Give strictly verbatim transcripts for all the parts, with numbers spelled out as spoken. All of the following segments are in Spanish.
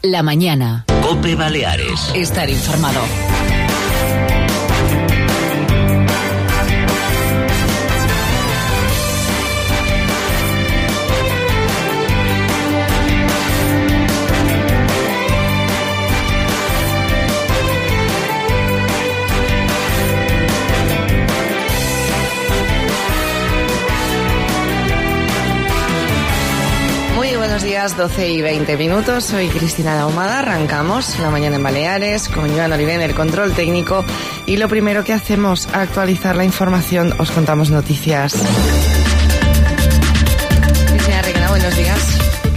La mañana. COPE Baleares. Estar informado. Buenos días, doce y veinte minutos. Soy Cristina Ahumada. Arrancamos la mañana en Baleares con Joan Oliver en el control técnico. Y lo primero que hacemos, actualizar la información, os contamos noticias. Cristina Reguena, buenos días.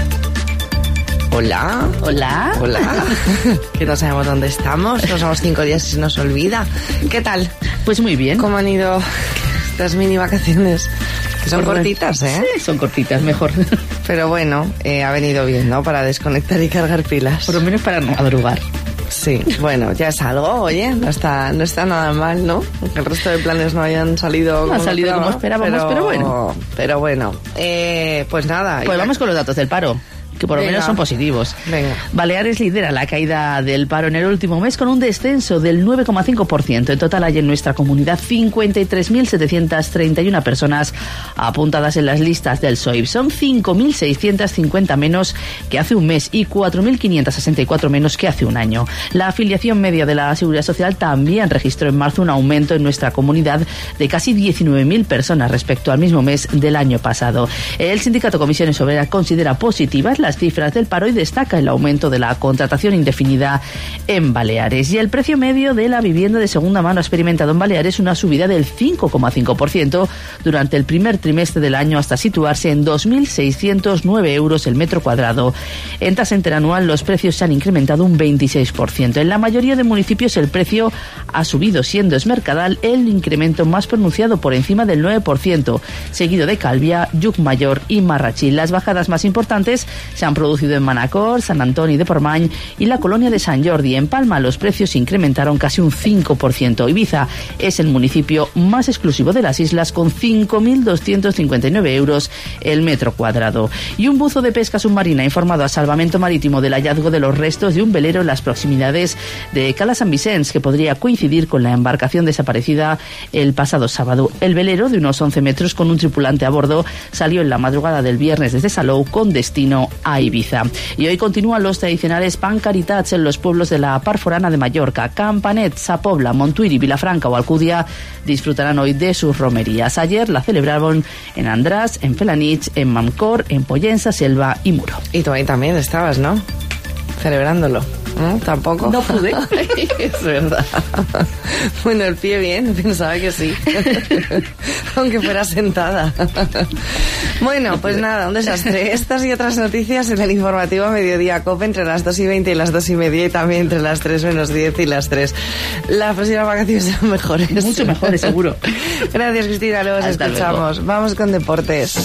Hola. Hola. Hola. Que no sabemos dónde estamos. Nos vamos cinco días y se nos olvida. ¿Qué tal? Pues muy bien. ¿Cómo han ido estas mini vacaciones? Que son Por cortitas, ¿eh? Sí, son cortitas, mejor. Pero bueno, eh, ha venido bien, ¿no? Para desconectar y cargar pilas. Por lo menos para no madrugar. Sí, bueno, ya es algo, oye, no está, no está nada mal, ¿no? Que el resto de planes no hayan salido no como ha salido esperaba, como esperábamos, pero, pero bueno. Pero bueno, eh, pues nada. Pues vamos la... con los datos del paro, que por Venga. lo menos son positivos. Venga. Baleares lidera la caída del paro en el último mes con un descenso del nueve coma cinco por ciento. En total hay en nuestra comunidad cincuenta y tres mil setecientas treinta y una personas apuntadas en las listas del S O I B. Son cinco mil seiscientas cincuenta menos que hace un mes y cuatro mil quinientas sesenta y cuatro menos que hace un año. La afiliación media de la Seguridad Social también registró en marzo un aumento en nuestra comunidad de casi diecinueve mil personas respecto al mismo mes del año pasado. El sindicato Comisiones Obreras considera positivas las cifras del paro y destaca el aumento de la contratación indefinida en Baleares. Y el precio medio de la vivienda de segunda mano ha experimentado en Baleares una subida del cinco coma cinco por ciento durante el primer trimestre del año hasta situarse en dos mil seiscientos nueve euros el metro cuadrado. En tasa interanual los precios se han incrementado un veintiséis por ciento. En la mayoría de municipios el precio ha subido, siendo Esmercadal el incremento más pronunciado por encima del nueve por ciento, seguido de Calvia, Llucmayor y Marrachí. Las bajadas más importantes se han producido en Manacor, Sant Antoni de Portmany y la colonia de Sant Jordi. En Palma los precios se incrementaron casi un cinco por ciento. Ibiza es el municipio más exclusivo de las islas con cinco mil doscientos cincuenta y nueve euros el metro cuadrado. Y un buzo de pesca submarina ha informado a Salvamento Marítimo del hallazgo de los restos de un velero en las proximidades de Cala Sant Vicenç, que podría coincidir con la embarcación desaparecida el pasado sábado. El velero, de unos once metros con un tripulante a bordo, salió en la madrugada del viernes desde Salou con destino a Ibiza. Y hoy continúan los tradicionales pancaritats en los pueblos de la Part Forana de Mallorca. Campanet, Sa Pobla, Montuïri, Vilafranca o Alcúdia disfrutarán hoy de sus romerías. Ayer la celebraron en András, en Felanitx, en Mamcor, en Pollença, Selva y Muro. Y tú ahí también estabas, ¿no? Celebrándolo. ¿No? ¿Tampoco? No pude. Es verdad. Bueno, el pie bien, pensaba que sí. Aunque fuera sentada. Bueno, pues nada, un desastre. Estas y otras noticias en el informativo Mediodía COPE entre las dos y veinte y las dos y media y también entre las tres menos diez y las tres. Las próximas vacaciones serán mejores. Mucho mejores, seguro. Gracias, Cristina. Luego nos Hasta escuchamos. Luego. Vamos con deportes.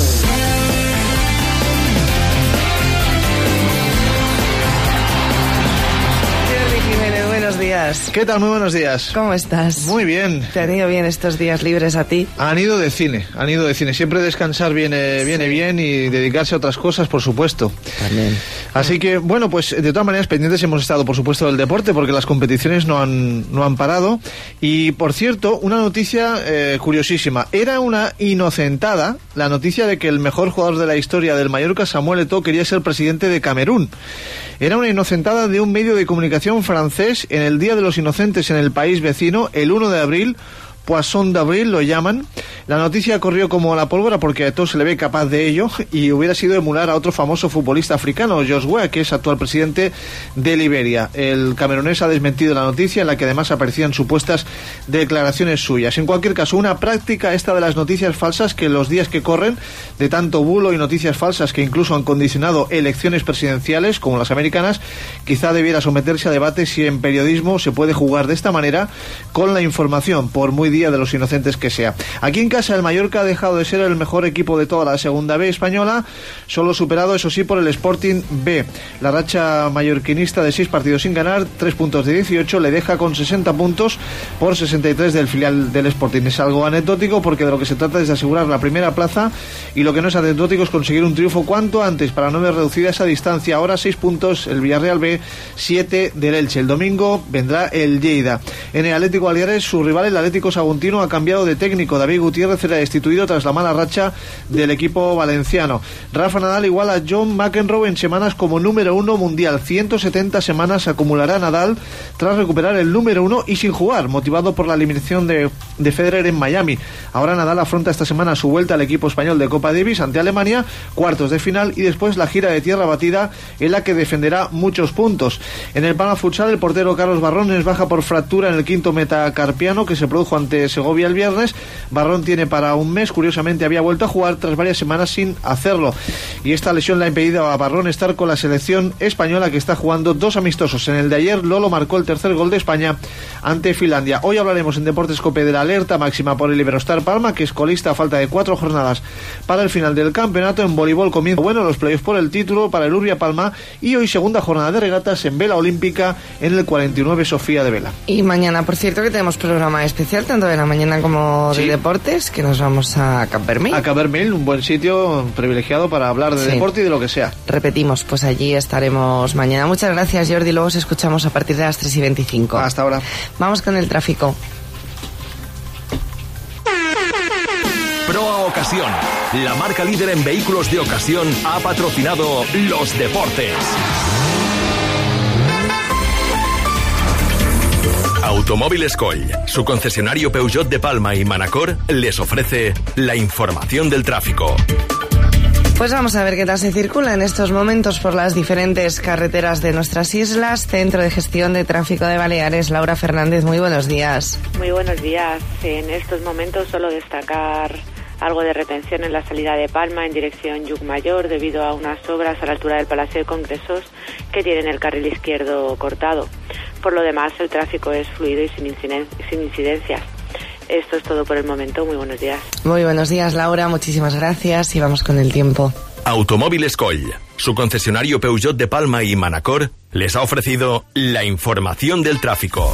¿Qué tal? Muy buenos días. ¿Cómo estás? Muy bien. ¿Te han ido bien estos días libres a ti? Han ido de cine, han ido de cine. Siempre descansar viene, viene sí. bien y dedicarse a otras cosas, por supuesto. También. Así que, bueno, pues de todas maneras pendientes hemos estado, por supuesto, del deporte, porque las competiciones no han, no han parado. Y, por cierto, una noticia eh, curiosísima. Era una inocentada la noticia de que el mejor jugador de la historia del Mallorca, Samuel Eto'o, quería ser presidente de Camerún. Era una inocentada de un medio de comunicación francés en el Día de los Inocentes en el país vecino, el uno de abril, Poisson d'Abril lo llaman. La noticia corrió como la pólvora porque a Eto'o se le ve capaz de ello y hubiera sido emular a otro famoso futbolista africano, George Weah, que es actual presidente de Liberia. El camerunés ha desmentido la noticia en la que además aparecían supuestas declaraciones suyas. En cualquier caso, una práctica esta de las noticias falsas que en los días que corren, de tanto bulo y noticias falsas que incluso han condicionado elecciones presidenciales como las americanas, quizá debiera someterse a debate si en periodismo se puede jugar de esta manera con la información, por muy día Día de los Inocentes que sea. Aquí en casa el Mallorca ha dejado de ser el mejor equipo de toda la Segunda B española, solo superado eso sí por el Sporting B. La racha mallorquinista de seis partidos sin ganar, tres puntos de dieciocho, le deja con sesenta puntos por sesenta y tres del filial del Sporting. Es algo anecdótico porque de lo que se trata es de asegurar la primera plaza, y lo que no es anecdótico es conseguir un triunfo cuanto antes para no ver reducida esa distancia. Ahora seis puntos el Villarreal B, siete del Elche. El domingo vendrá el Lleida. En el Atlético Baleares, su rival el Atlético Saguntino ha cambiado de técnico. David Gutiérrez será destituido tras la mala racha del equipo valenciano. Rafa Nadal iguala a John McEnroe en semanas como número uno mundial. ciento setenta semanas acumulará Nadal tras recuperar el número uno y sin jugar, motivado por la eliminación de, de Federer en Miami. Ahora Nadal afronta esta semana su vuelta al equipo español de Copa Davis ante Alemania, cuartos de final y después la gira de tierra batida en la que defenderá muchos puntos. En el Palma Futsal, el portero Carlos Barrón es baja por fractura en el quinto metacarpiano que se produjo ante Segovia el viernes. Barrón tiene para un mes, curiosamente había vuelto a jugar tras varias semanas sin hacerlo, y esta lesión le ha impedido a Barrón estar con la selección española, que está jugando dos amistosos. En el de ayer Lolo marcó el tercer gol de España ante Finlandia. Hoy hablaremos en Deportes COPE de la alerta máxima por el Iberostar Palma, que es colista a falta de cuatro jornadas para el final del campeonato. En voleibol comienza bueno los playoffs por el título para el Urbia Palma, y hoy segunda jornada de regatas en vela olímpica en el cuarenta y nueve Sofía de Vela. Y mañana, por cierto, que tenemos programa especial tanto de la mañana como de sí. deportes, que nos vamos a Cabermel. A Cabermel, un buen sitio privilegiado para hablar de sí. deporte y de lo que sea. Repetimos, pues allí estaremos mañana. Muchas gracias, Jordi. Luego os escuchamos a partir de las tres y veinticinco. Hasta ahora. Vamos con el tráfico. Proa Ocasión, la marca líder en vehículos de ocasión, ha patrocinado los deportes. Automóviles Coll, su concesionario Peugeot de Palma y Manacor, les ofrece la información del tráfico. Pues vamos a ver qué tal se circula en estos momentos por las diferentes carreteras de nuestras islas. Centro de Gestión de Tráfico de Baleares, Laura Fernández, muy buenos días. Muy buenos días. En estos momentos solo destacar algo de retención en la salida de Palma en dirección Llucmayor debido a unas obras a la altura del Palacio de Congresos que tienen el carril izquierdo cortado. Por lo demás, el tráfico es fluido y sin, inciden- sin incidencias. Esto es todo por el momento. Muy buenos días. Muy buenos días, Laura. Muchísimas gracias y vamos con el tiempo. Automóviles Coll, su concesionario Peugeot de Palma y Manacor, les ha ofrecido la información del tráfico.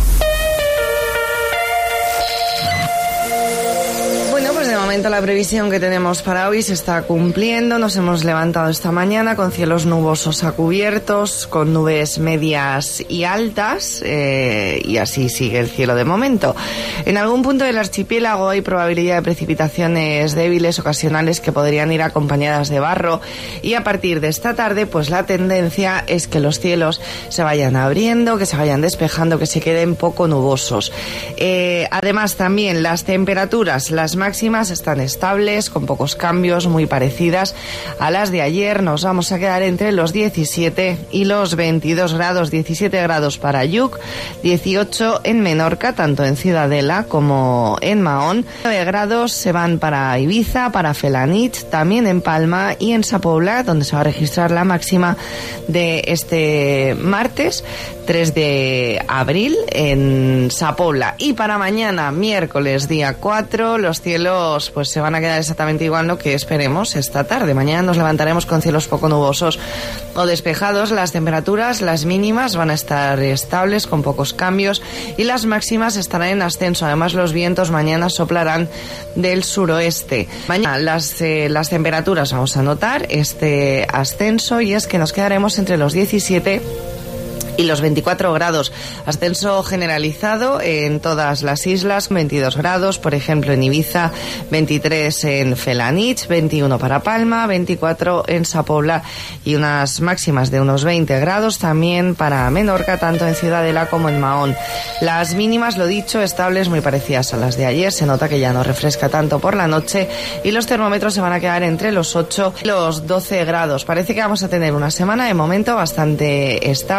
De momento la previsión que tenemos para hoy se está cumpliendo. Nos hemos levantado esta mañana con cielos nubosos a cubiertos, con nubes medias y altas, eh, y así sigue el cielo de momento. En algún punto del archipiélago hay probabilidad de precipitaciones débiles ocasionales que podrían ir acompañadas de barro, y a partir de esta tarde pues la tendencia es que los cielos se vayan abriendo, que se vayan despejando, que se queden poco nubosos. Eh, además también las temperaturas, las máximas están estables, con pocos cambios, muy parecidas a las de ayer. Nos vamos a quedar entre los diecisiete y los veintidós grados, diecisiete grados para Yuc, dieciocho en Menorca, tanto en Ciudadela como en Mahón, nueve grados se van para Ibiza, para Felanitx, también en Palma y en Sa Pobla, donde se va a registrar la máxima de este martes, tres de abril, en Sa Pobla. Y para mañana, miércoles, día cuatro, los cielos pues se van a quedar exactamente igual, lo que esperemos esta tarde. Mañana nos levantaremos con cielos poco nubosos o despejados. Las temperaturas, las mínimas, van a estar estables, con pocos cambios, y las máximas estarán en ascenso. Además, los vientos mañana soplarán del suroeste. Mañana las, eh, las temperaturas vamos a notar este ascenso, y es que nos quedaremos entre los diecisiete y los veinticuatro grados. Ascenso generalizado en todas las islas, veintidós grados, por ejemplo en Ibiza, veintitrés en Felanitx, veintiuno para Palma, veinticuatro en Sa Pobla, y unas máximas de unos veinte grados también para Menorca, tanto en Ciudadela como en Mahón. Las mínimas, lo dicho, estables, muy parecidas a las de ayer. Se nota que ya no refresca tanto por la noche, y los termómetros se van a quedar entre los ocho y los doce grados. Parece que vamos a tener una semana de momento bastante estable. El jueves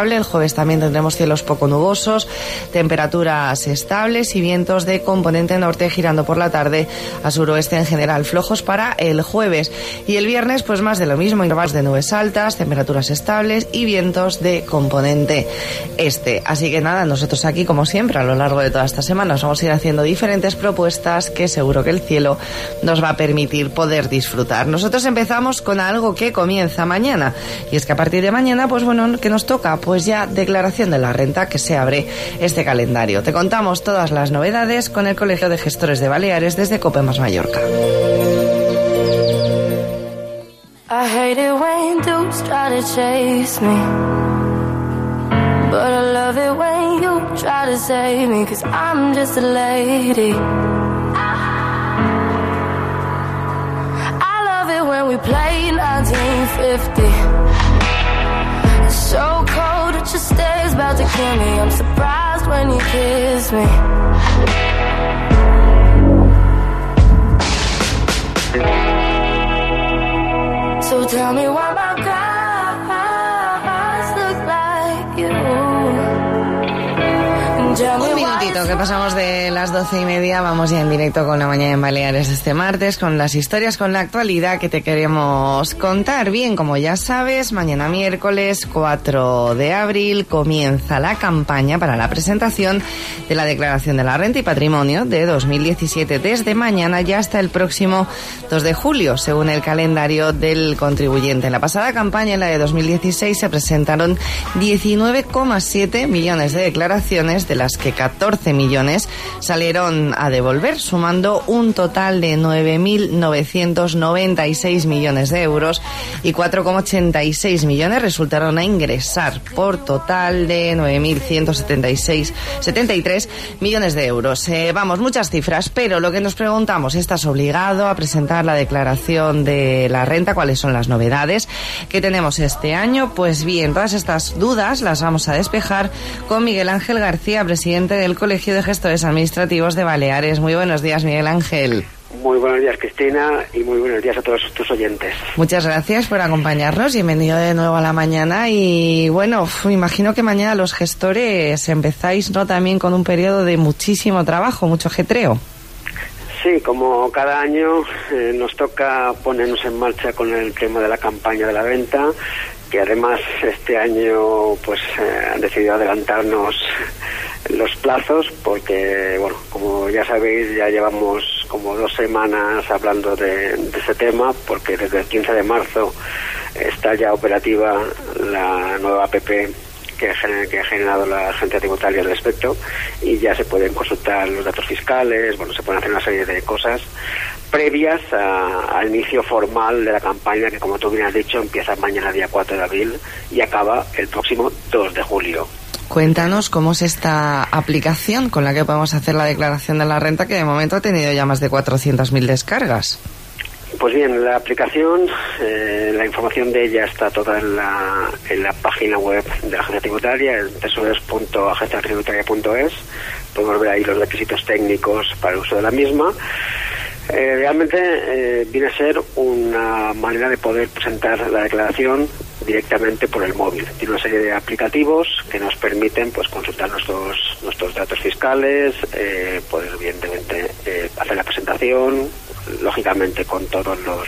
jueves también tendremos cielos poco nubosos, temperaturas estables y vientos de componente norte girando por la tarde a suroeste en general flojos para el jueves. Y el viernes pues más de lo mismo, intervalos de nubes altas, temperaturas estables y vientos de componente este. Así que nada, nosotros aquí como siempre a lo largo de toda esta semana nos vamos a ir haciendo diferentes propuestas que seguro que el cielo nos va a permitir poder disfrutar. Nosotros empezamos con algo que comienza mañana, y es que a partir de mañana, pues bueno, ¿qué nos toca? Pues ya declaración de la renta, que se abre este calendario. Te contamos todas las novedades con el Colegio de Gestores de Baleares desde Copemas Mallorca. I hate it when dudes try to chase me, but I love it when you try to save me, 'cause I'm just a lady. I love it when we play nineteen fifty. It's so cold that your stare's about to kill me. I'm surprised when you kiss me. So tell me why my guys look like you. Un minutito que pasamos de las doce y media, vamos ya en directo con La Mañana en Baleares este martes, con las historias, con la actualidad que te queremos contar. Bien, como ya sabes, mañana miércoles cuatro de abril comienza la campaña para la presentación de la Declaración de la Renta y Patrimonio de dos mil diecisiete, desde mañana ya hasta el próximo dos de julio, según el calendario del contribuyente. En la pasada campaña, en la de dos mil dieciséis, se presentaron diecinueve coma siete millones de declaraciones, de las que catorce millones salieron a devolver, sumando un total de nueve mil novecientos noventa y seis millones de euros, y cuatro coma ochenta y seis millones resultaron a ingresar, por total de nueve mil ciento setenta y seis, setenta y tres millones de euros. Eh, vamos, muchas cifras, pero lo que nos preguntamos, ¿estás obligado a presentar la declaración de la renta? ¿Cuáles son las novedades que tenemos este año? Pues bien, todas estas dudas las vamos a despejar con Miguel Ángel García, presidente del Colegio de Gestores Administrativos de Baleares. Muy buenos días, Miguel Ángel. Muy buenos días, Cristina, y muy buenos días a todos tus oyentes. Muchas gracias por acompañarnos. Bienvenido de nuevo a La Mañana. Y bueno, me imagino que mañana los gestores empezáis, ¿no?, también con un periodo de muchísimo trabajo, mucho ajetreo. Sí, como cada año eh, nos toca ponernos en marcha con el tema de la campaña de la venta, que además este año pues eh, han decidido adelantarnos los plazos, porque bueno, como ya sabéis, ya llevamos como dos semanas hablando de, de ese tema, porque desde el quince de marzo está ya operativa la nueva A P P que, que ha generado la agencia tributaria al respecto, y ya se pueden consultar los datos fiscales, bueno, se pueden hacer una serie de cosas previas a, al inicio formal de la campaña, que como tú bien has dicho empieza mañana día cuatro de abril y acaba el próximo dos de julio. Cuéntanos cómo es esta aplicación con la que podemos hacer la declaración de la renta, que de momento ha tenido ya más de cuatrocientas mil descargas. Pues bien, la aplicación, eh, la información de ella está toda en la, en la página web de la agencia tributaria, en doble u doble u doble u punto agencia tributaria punto es. Podemos ver ahí los requisitos técnicos para el uso de la misma. Eh, realmente eh, viene a ser una manera de poder presentar la declaración directamente por el móvil. Tiene una serie de aplicativos que nos permiten pues consultar nuestros nuestros datos fiscales, eh, poder evidentemente eh, hacer la presentación, lógicamente con todos los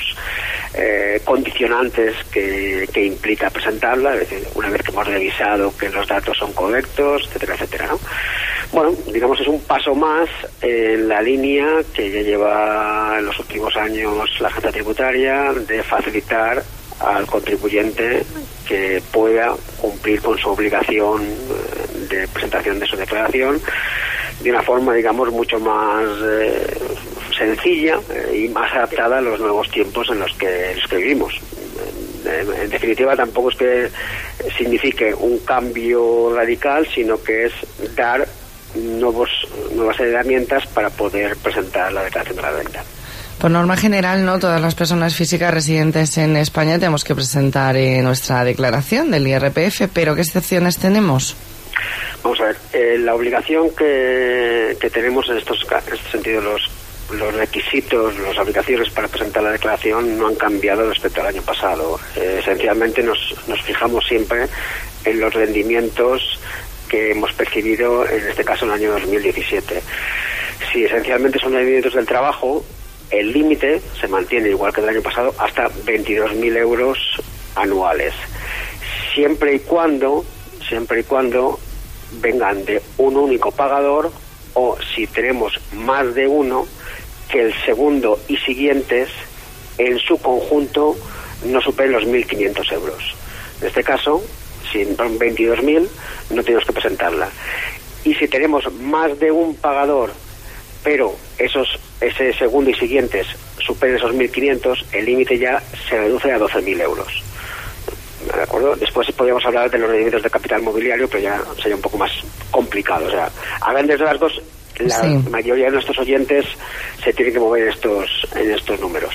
eh, condicionantes que, que implica presentarla, es decir, una vez que hemos revisado que los datos son correctos, etcétera, etcétera, ¿no? Bueno, digamos es un paso más en la línea que ya lleva en los últimos años la agencia tributaria de facilitar al contribuyente que pueda cumplir con su obligación de presentación de su declaración de una forma, digamos, mucho más eh, sencilla eh, y más adaptada a los nuevos tiempos en los que, en los que vivimos. En, en definitiva, tampoco es que signifique un cambio radical, sino que es dar nuevos nuevas herramientas para poder presentar la declaración de la renta. Por norma general, no todas las personas físicas residentes en España tenemos que presentar eh, nuestra declaración del I R P F, pero ¿qué excepciones tenemos? Vamos a ver, eh, la obligación que, que tenemos en estos en este sentido los los requisitos, las aplicaciones para presentar la declaración no han cambiado respecto al año pasado. Eh, esencialmente nos, nos fijamos siempre en los rendimientos que hemos percibido, en este caso en el año dos mil diecisiete. Si esencialmente son rendimientos del trabajo, el límite se mantiene igual que el año pasado hasta veintidós mil euros anuales, siempre y cuando siempre y cuando vengan de un único pagador, o si tenemos más de uno, que el segundo y siguientes en su conjunto no superen los mil quinientos euros. En este caso, si son veintidós mil, no tenemos que presentarla. Y si tenemos más de un pagador, pero esos ese segundo y siguientes superen esos mil quinientos, el límite ya se reduce a doce mil euros. ¿De acuerdo? Después podríamos hablar de los rendimientos de capital mobiliario, pero ya sería un poco más complicado. O sea, a grandes rasgos, la sí. mayoría de nuestros oyentes se tienen que mover en estos, en estos números.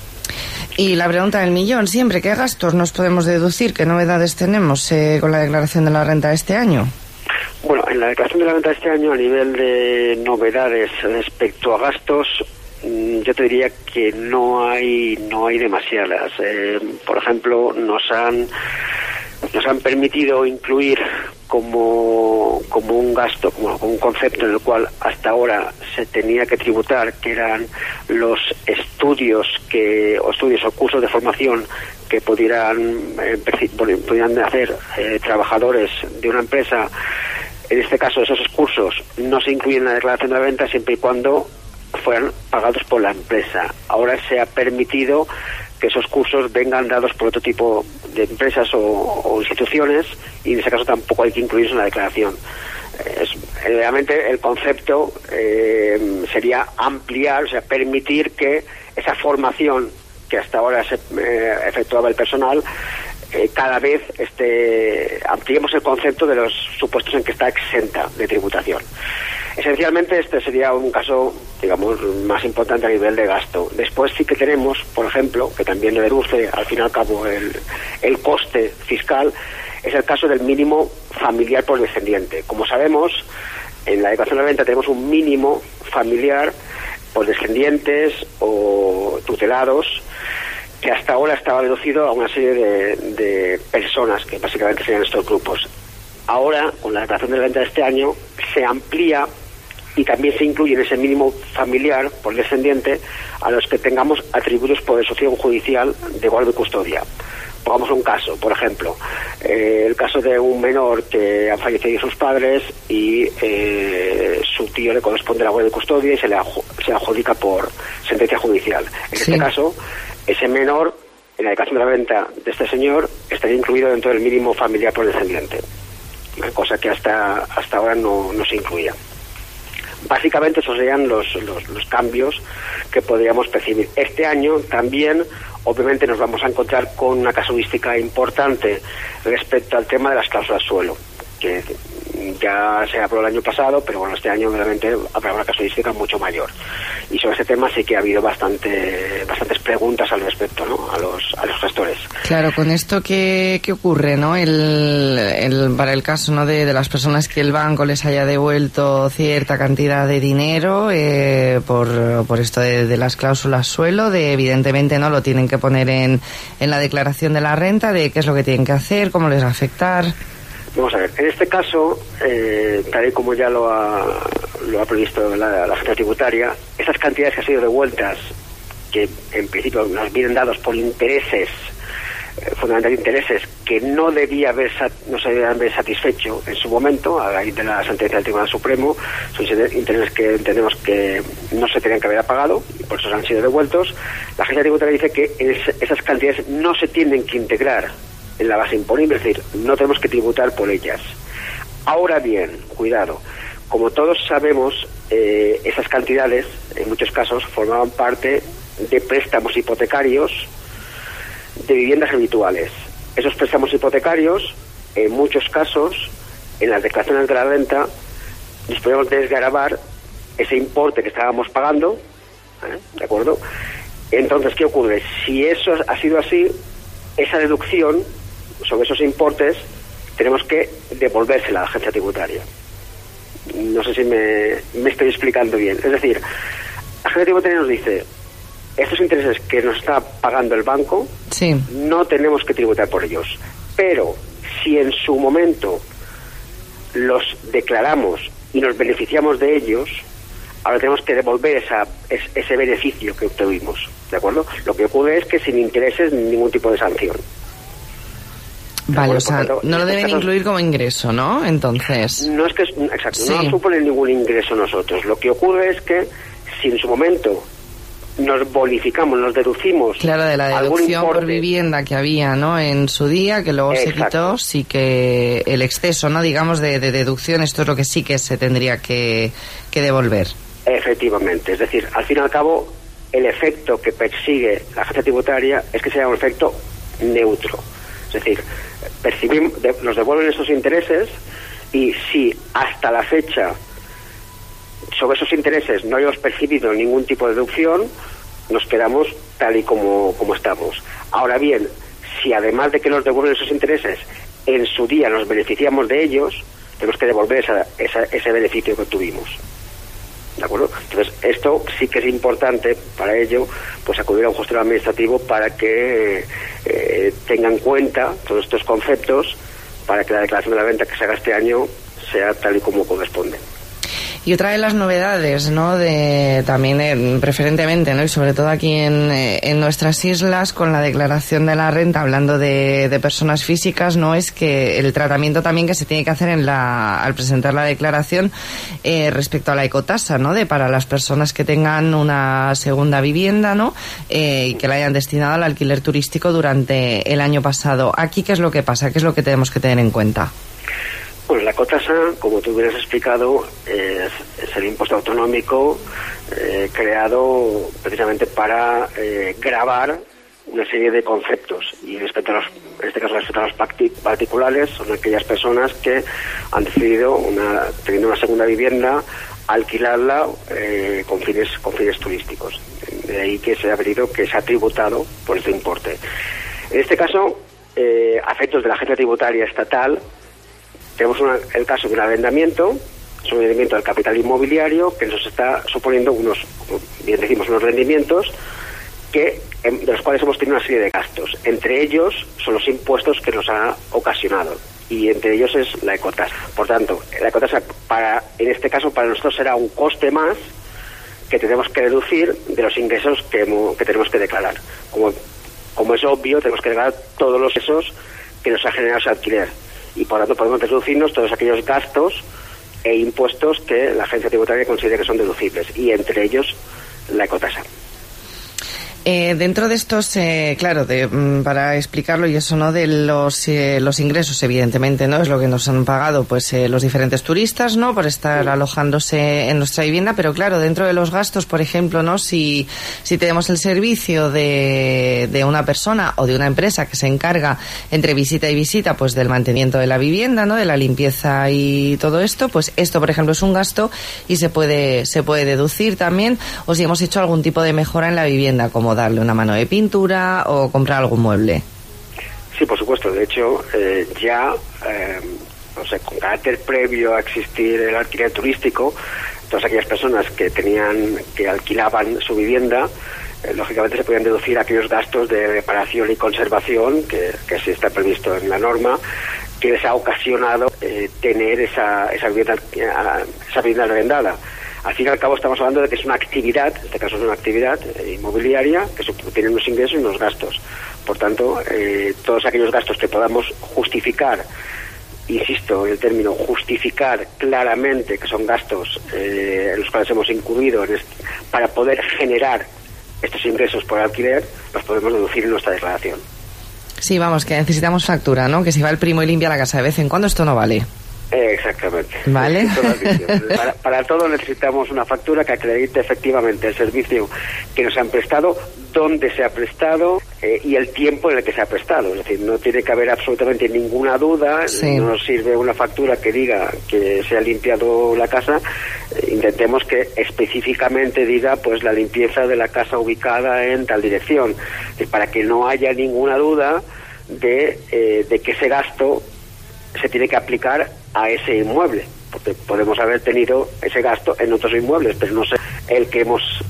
Y la pregunta del millón siempre, ¿qué gastos nos podemos deducir? ¿Qué novedades tenemos eh, con la declaración de la renta de este año? Bueno, en la declaración de la renta de este año, a nivel de novedades respecto a gastos, yo te diría que no hay no hay demasiadas. Eh, por ejemplo, nos han nos han permitido incluir como como un gasto, como un concepto en el cual hasta ahora se tenía que tributar, que eran los estudios que o estudios o cursos de formación que pudieran eh, pudieran hacer eh, trabajadores de una empresa. En este caso, esos cursos no se incluyen en la declaración de la renta siempre y cuando fueran pagados por la empresa. Ahora se ha permitido que esos cursos vengan dados por otro tipo de empresas o, o instituciones, y en ese caso tampoco hay que incluirse en la declaración. Es, realmente el concepto eh, sería ampliar, o sea, permitir que esa formación que hasta ahora se eh, efectuaba el personal, eh, cada vez este, ampliemos el concepto de los supuestos en que está exenta de tributación. Esencialmente este sería un caso, digamos, más importante a nivel de gasto. Después sí que tenemos, por ejemplo, que también deduce al fin y al cabo el, el coste fiscal, es el caso del mínimo familiar por descendiente. Como sabemos, en la declaración de la renta tenemos un mínimo familiar por descendientes o tutelados, que hasta ahora estaba reducido a una serie de, de personas, que básicamente serían estos grupos. Ahora, con la declaración de la renta de este año, se amplía y también se incluye en ese mínimo familiar por descendiente a los que tengamos atributos por resolución judicial de guarda y custodia. Pongamos un caso, por ejemplo, eh, el caso de un menor que han fallecido sus padres y eh, su tío le corresponde la guarda y custodia y se le adju- se adjudica por sentencia judicial. En sí. este caso, ese menor, en la declaración de la renta de este señor, estaría incluido dentro del mínimo familiar por descendiente, una cosa que hasta hasta ahora no, no se incluía. Básicamente esos serían los, los, los cambios que podríamos percibir. Este año también, obviamente, nos vamos a encontrar con una casuística importante respecto al tema de las cláusulas suelo, que ya se aprobó el año pasado, pero bueno, este año realmente habrá una casuística mucho mayor. Y sobre este tema sí que ha habido bastante, bastantes preguntas al respecto, ¿no? A los, a los gestores. Claro, con esto, ¿qué, qué ocurre, no? El, el, para el caso, ¿no? De, de las personas que el banco les haya devuelto cierta cantidad de dinero eh, por, por esto de, de las cláusulas suelo, de evidentemente, ¿no? Lo tienen que poner en, en la declaración de la renta, de qué es lo que tienen que hacer, cómo les va a afectar. Vamos a ver, en este caso, eh, tal y como ya lo ha, lo ha previsto la, la agencia tributaria, esas cantidades que han sido devueltas, que en principio nos vienen dados por intereses, eh, fundamentalmente intereses que no debía haber no se debían haber satisfecho en su momento, a raíz de la sentencia del Tribunal Supremo, son intereses que entendemos que no se tenían que haber pagado y por eso han sido devueltos. La agencia tributaria dice que es, esas cantidades no se tienen que integrar en la base imponible, es decir, no tenemos que tributar por ellas. Ahora bien, cuidado, como todos sabemos, eh, esas cantidades, en muchos casos, formaban parte de préstamos hipotecarios de viviendas habituales. Esos préstamos hipotecarios, en muchos casos, en las declaraciones de la renta, nos podemos desgravar ese importe que estábamos pagando, ¿eh? ¿De acuerdo? Entonces, ¿qué ocurre? Si eso ha sido así, esa deducción sobre esos importes tenemos que devolvérsela a la agencia tributaria. No sé si me, me estoy explicando bien. Es decir, la agencia tributaria nos dice, estos intereses que nos está pagando el banco, sí, no tenemos que tributar por ellos. Pero si en su momento los declaramos y nos beneficiamos de ellos, ahora tenemos que devolver esa, ese beneficio que obtuvimos, ¿de acuerdo? Lo que ocurre es que sin intereses ningún tipo de sanción. Vale, o sea, no lo deben incluir como ingreso, ¿no? Entonces... No es que... Exacto, sí, no supone ningún ingreso nosotros. Lo que ocurre es que si en su momento nos bonificamos, nos deducimos... Claro, de la deducción por vivienda que había, ¿no? En su día, que luego exacto, se quitó, sí que el exceso, ¿no? Digamos, de, de deducción, esto es lo que sí que se tendría que, que devolver. Efectivamente, es decir, al fin y al cabo, el efecto que persigue la agencia tributaria es que sea un efecto neutro. Es decir, percibimos, de, nos devuelven esos intereses y si hasta la fecha sobre esos intereses no hemos percibido ningún tipo de deducción, nos quedamos tal y como, como estamos. Ahora bien, si además de que nos devuelven esos intereses, en su día nos beneficiamos de ellos, tenemos que devolver esa, esa, ese beneficio que obtuvimos. ¿De acuerdo? Entonces, esto sí que es importante para ello, pues acudir a un gestor administrativo para que eh, tenga en cuenta todos estos conceptos para que la declaración de la venta que se haga este año sea tal y como corresponde. Y otra de las novedades, ¿no? De también eh, preferentemente, ¿no? Y sobre todo aquí en, eh, en nuestras islas, con la declaración de la renta, hablando de, de personas físicas, ¿no? Es que el tratamiento también que se tiene que hacer en la, al presentar la declaración eh, respecto a la ecotasa, ¿no? De para las personas que tengan una segunda vivienda, ¿no? Eh, y que la hayan destinado al alquiler turístico durante el año pasado. Aquí, ¿qué es lo que pasa? ¿Qué es lo que tenemos que tener en cuenta? Bueno, la ecotasa, como tú hubieras explicado, es, es el impuesto autonómico eh, creado precisamente para eh, gravar una serie de conceptos. Y respecto a los, en este caso respecto a los particulares, son aquellas personas que han decidido, una, teniendo una segunda vivienda, alquilarla eh, con fines con fines turísticos. De ahí que se ha pedido que se ha tributado por este importe. En este caso, eh, a efectos de la agencia tributaria estatal, tenemos una, el caso de un arrendamiento, es un rendimiento del capital inmobiliario que nos está suponiendo unos, bien decimos, unos rendimientos que de los cuales hemos tenido una serie de gastos. Entre ellos son los impuestos que nos ha ocasionado y entre ellos es la ecotasa. Por tanto, la ecotasa para, en este caso para nosotros será un coste más que tenemos que deducir de los ingresos que, que tenemos que declarar. Como, como es obvio, tenemos que declarar todos los ingresos que nos ha generado ese alquiler. Y por lo tanto podemos deducirnos todos aquellos gastos e impuestos que la agencia tributaria considera que son deducibles, y entre ellos la ecotasa. Eh, dentro de estos, eh, claro, de, mm, para explicarlo y eso, ¿no? De los eh, los ingresos, evidentemente, ¿no? Es lo que nos han pagado, pues, eh, los diferentes turistas, ¿no? Por estar sí. alojándose en nuestra vivienda, pero claro, dentro de los gastos, por ejemplo, ¿no? Si, si tenemos el servicio de, de una persona o de una empresa que se encarga entre visita y visita, pues, del mantenimiento de la vivienda, ¿no? De la limpieza y todo esto, pues, esto, por ejemplo, es un gasto y se puede, se puede deducir también, o si hemos hecho algún tipo de mejora en la vivienda, como darle una mano de pintura o comprar algún mueble. Sí, por supuesto. De hecho, eh, ya, eh, no sé, con carácter previo a existir el alquiler turístico, todas aquellas personas que tenían, que alquilaban su vivienda, eh, lógicamente se podían deducir aquellos gastos de reparación y conservación que, que sí está previsto en la norma, que les ha ocasionado eh, tener esa, esa vivienda, esa vivienda arrendada. Al fin y al cabo estamos hablando de que es una actividad, en este caso es una actividad eh, inmobiliaria, que tiene unos ingresos y unos gastos. Por tanto, eh, todos aquellos gastos que podamos justificar, insisto en el término, justificar claramente que son gastos eh, en los cuales hemos incurrido en este, para poder generar estos ingresos por alquiler, los podemos deducir en nuestra declaración. Sí, vamos, que necesitamos factura, ¿no? Que si va el primo y limpia la casa de vez en cuando, esto no vale. Exactamente. Vale. Para, para todo necesitamos una factura que acredite efectivamente el servicio que nos han prestado, dónde se ha prestado eh, y el tiempo en el que se ha prestado. Es decir, no tiene que haber absolutamente ninguna duda. Sí. No nos sirve una factura que diga que se ha limpiado la casa. Eh, intentemos que específicamente diga pues la limpieza de la casa ubicada en tal dirección, eh, para que no haya ninguna duda de, eh, de que ese gasto se tiene que aplicar a ese inmueble, porque podemos haber tenido ese gasto en otros inmuebles, pero no sé el que hemos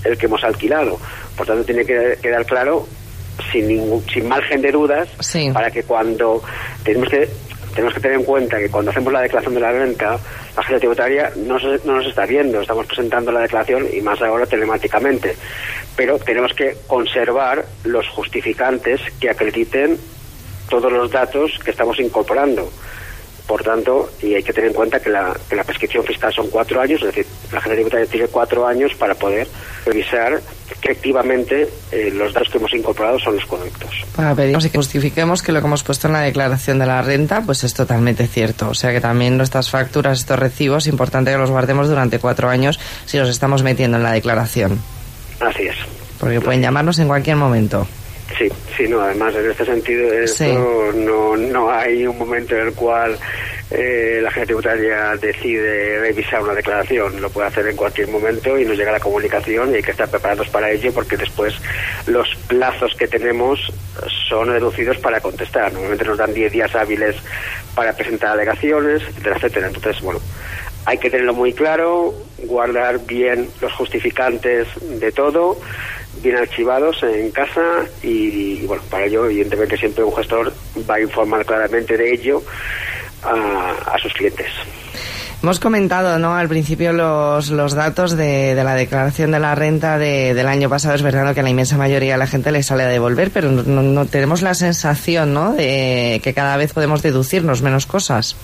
el que hemos alquilado. Por tanto, tiene que quedar claro, sin ningún, sin margen de dudas, sí. para que cuando tenemos que tenemos que tener en cuenta que cuando hacemos la declaración de la renta, la agencia tributaria no, se, no nos está viendo, estamos presentando la declaración y más ahora telemáticamente, pero tenemos que conservar los justificantes que acrediten todos los datos que estamos incorporando. Por tanto, y hay que tener en cuenta que la, que la prescripción fiscal son cuatro años, es decir, la agencia tributaria tiene cuatro años para poder revisar que efectivamente eh, los datos que hemos incorporado son los correctos. Para pedirnos y que justifiquemos que lo que hemos puesto en la declaración de la renta pues es totalmente cierto. O sea que también nuestras facturas, estos recibos, es importante que los guardemos durante cuatro años si los estamos metiendo en la declaración. Así es. Porque pueden llamarnos en cualquier momento. Sí, sí, no, además en este sentido esto sí. no, no hay un momento en el cual eh, la agencia tributaria decide revisar una declaración, lo puede hacer en cualquier momento y nos llega la comunicación y hay que estar preparados para ello porque después los plazos que tenemos son reducidos para contestar. Normalmente nos dan diez días hábiles para presentar alegaciones, etcétera, etcétera. Entonces, bueno, hay que tenerlo muy claro, guardar bien los justificantes de todo, bien archivados en casa y, y bueno, para ello evidentemente siempre un gestor va a informar claramente de ello a, a sus clientes. Hemos comentado, ¿no?, al principio los, los datos de, de la declaración de la renta de, del año pasado. Es verdad, ¿no?, que a la inmensa mayoría de la gente le sale a devolver, pero no, no, no tenemos la sensación, ¿no?, de que cada vez podemos deducirnos menos cosas.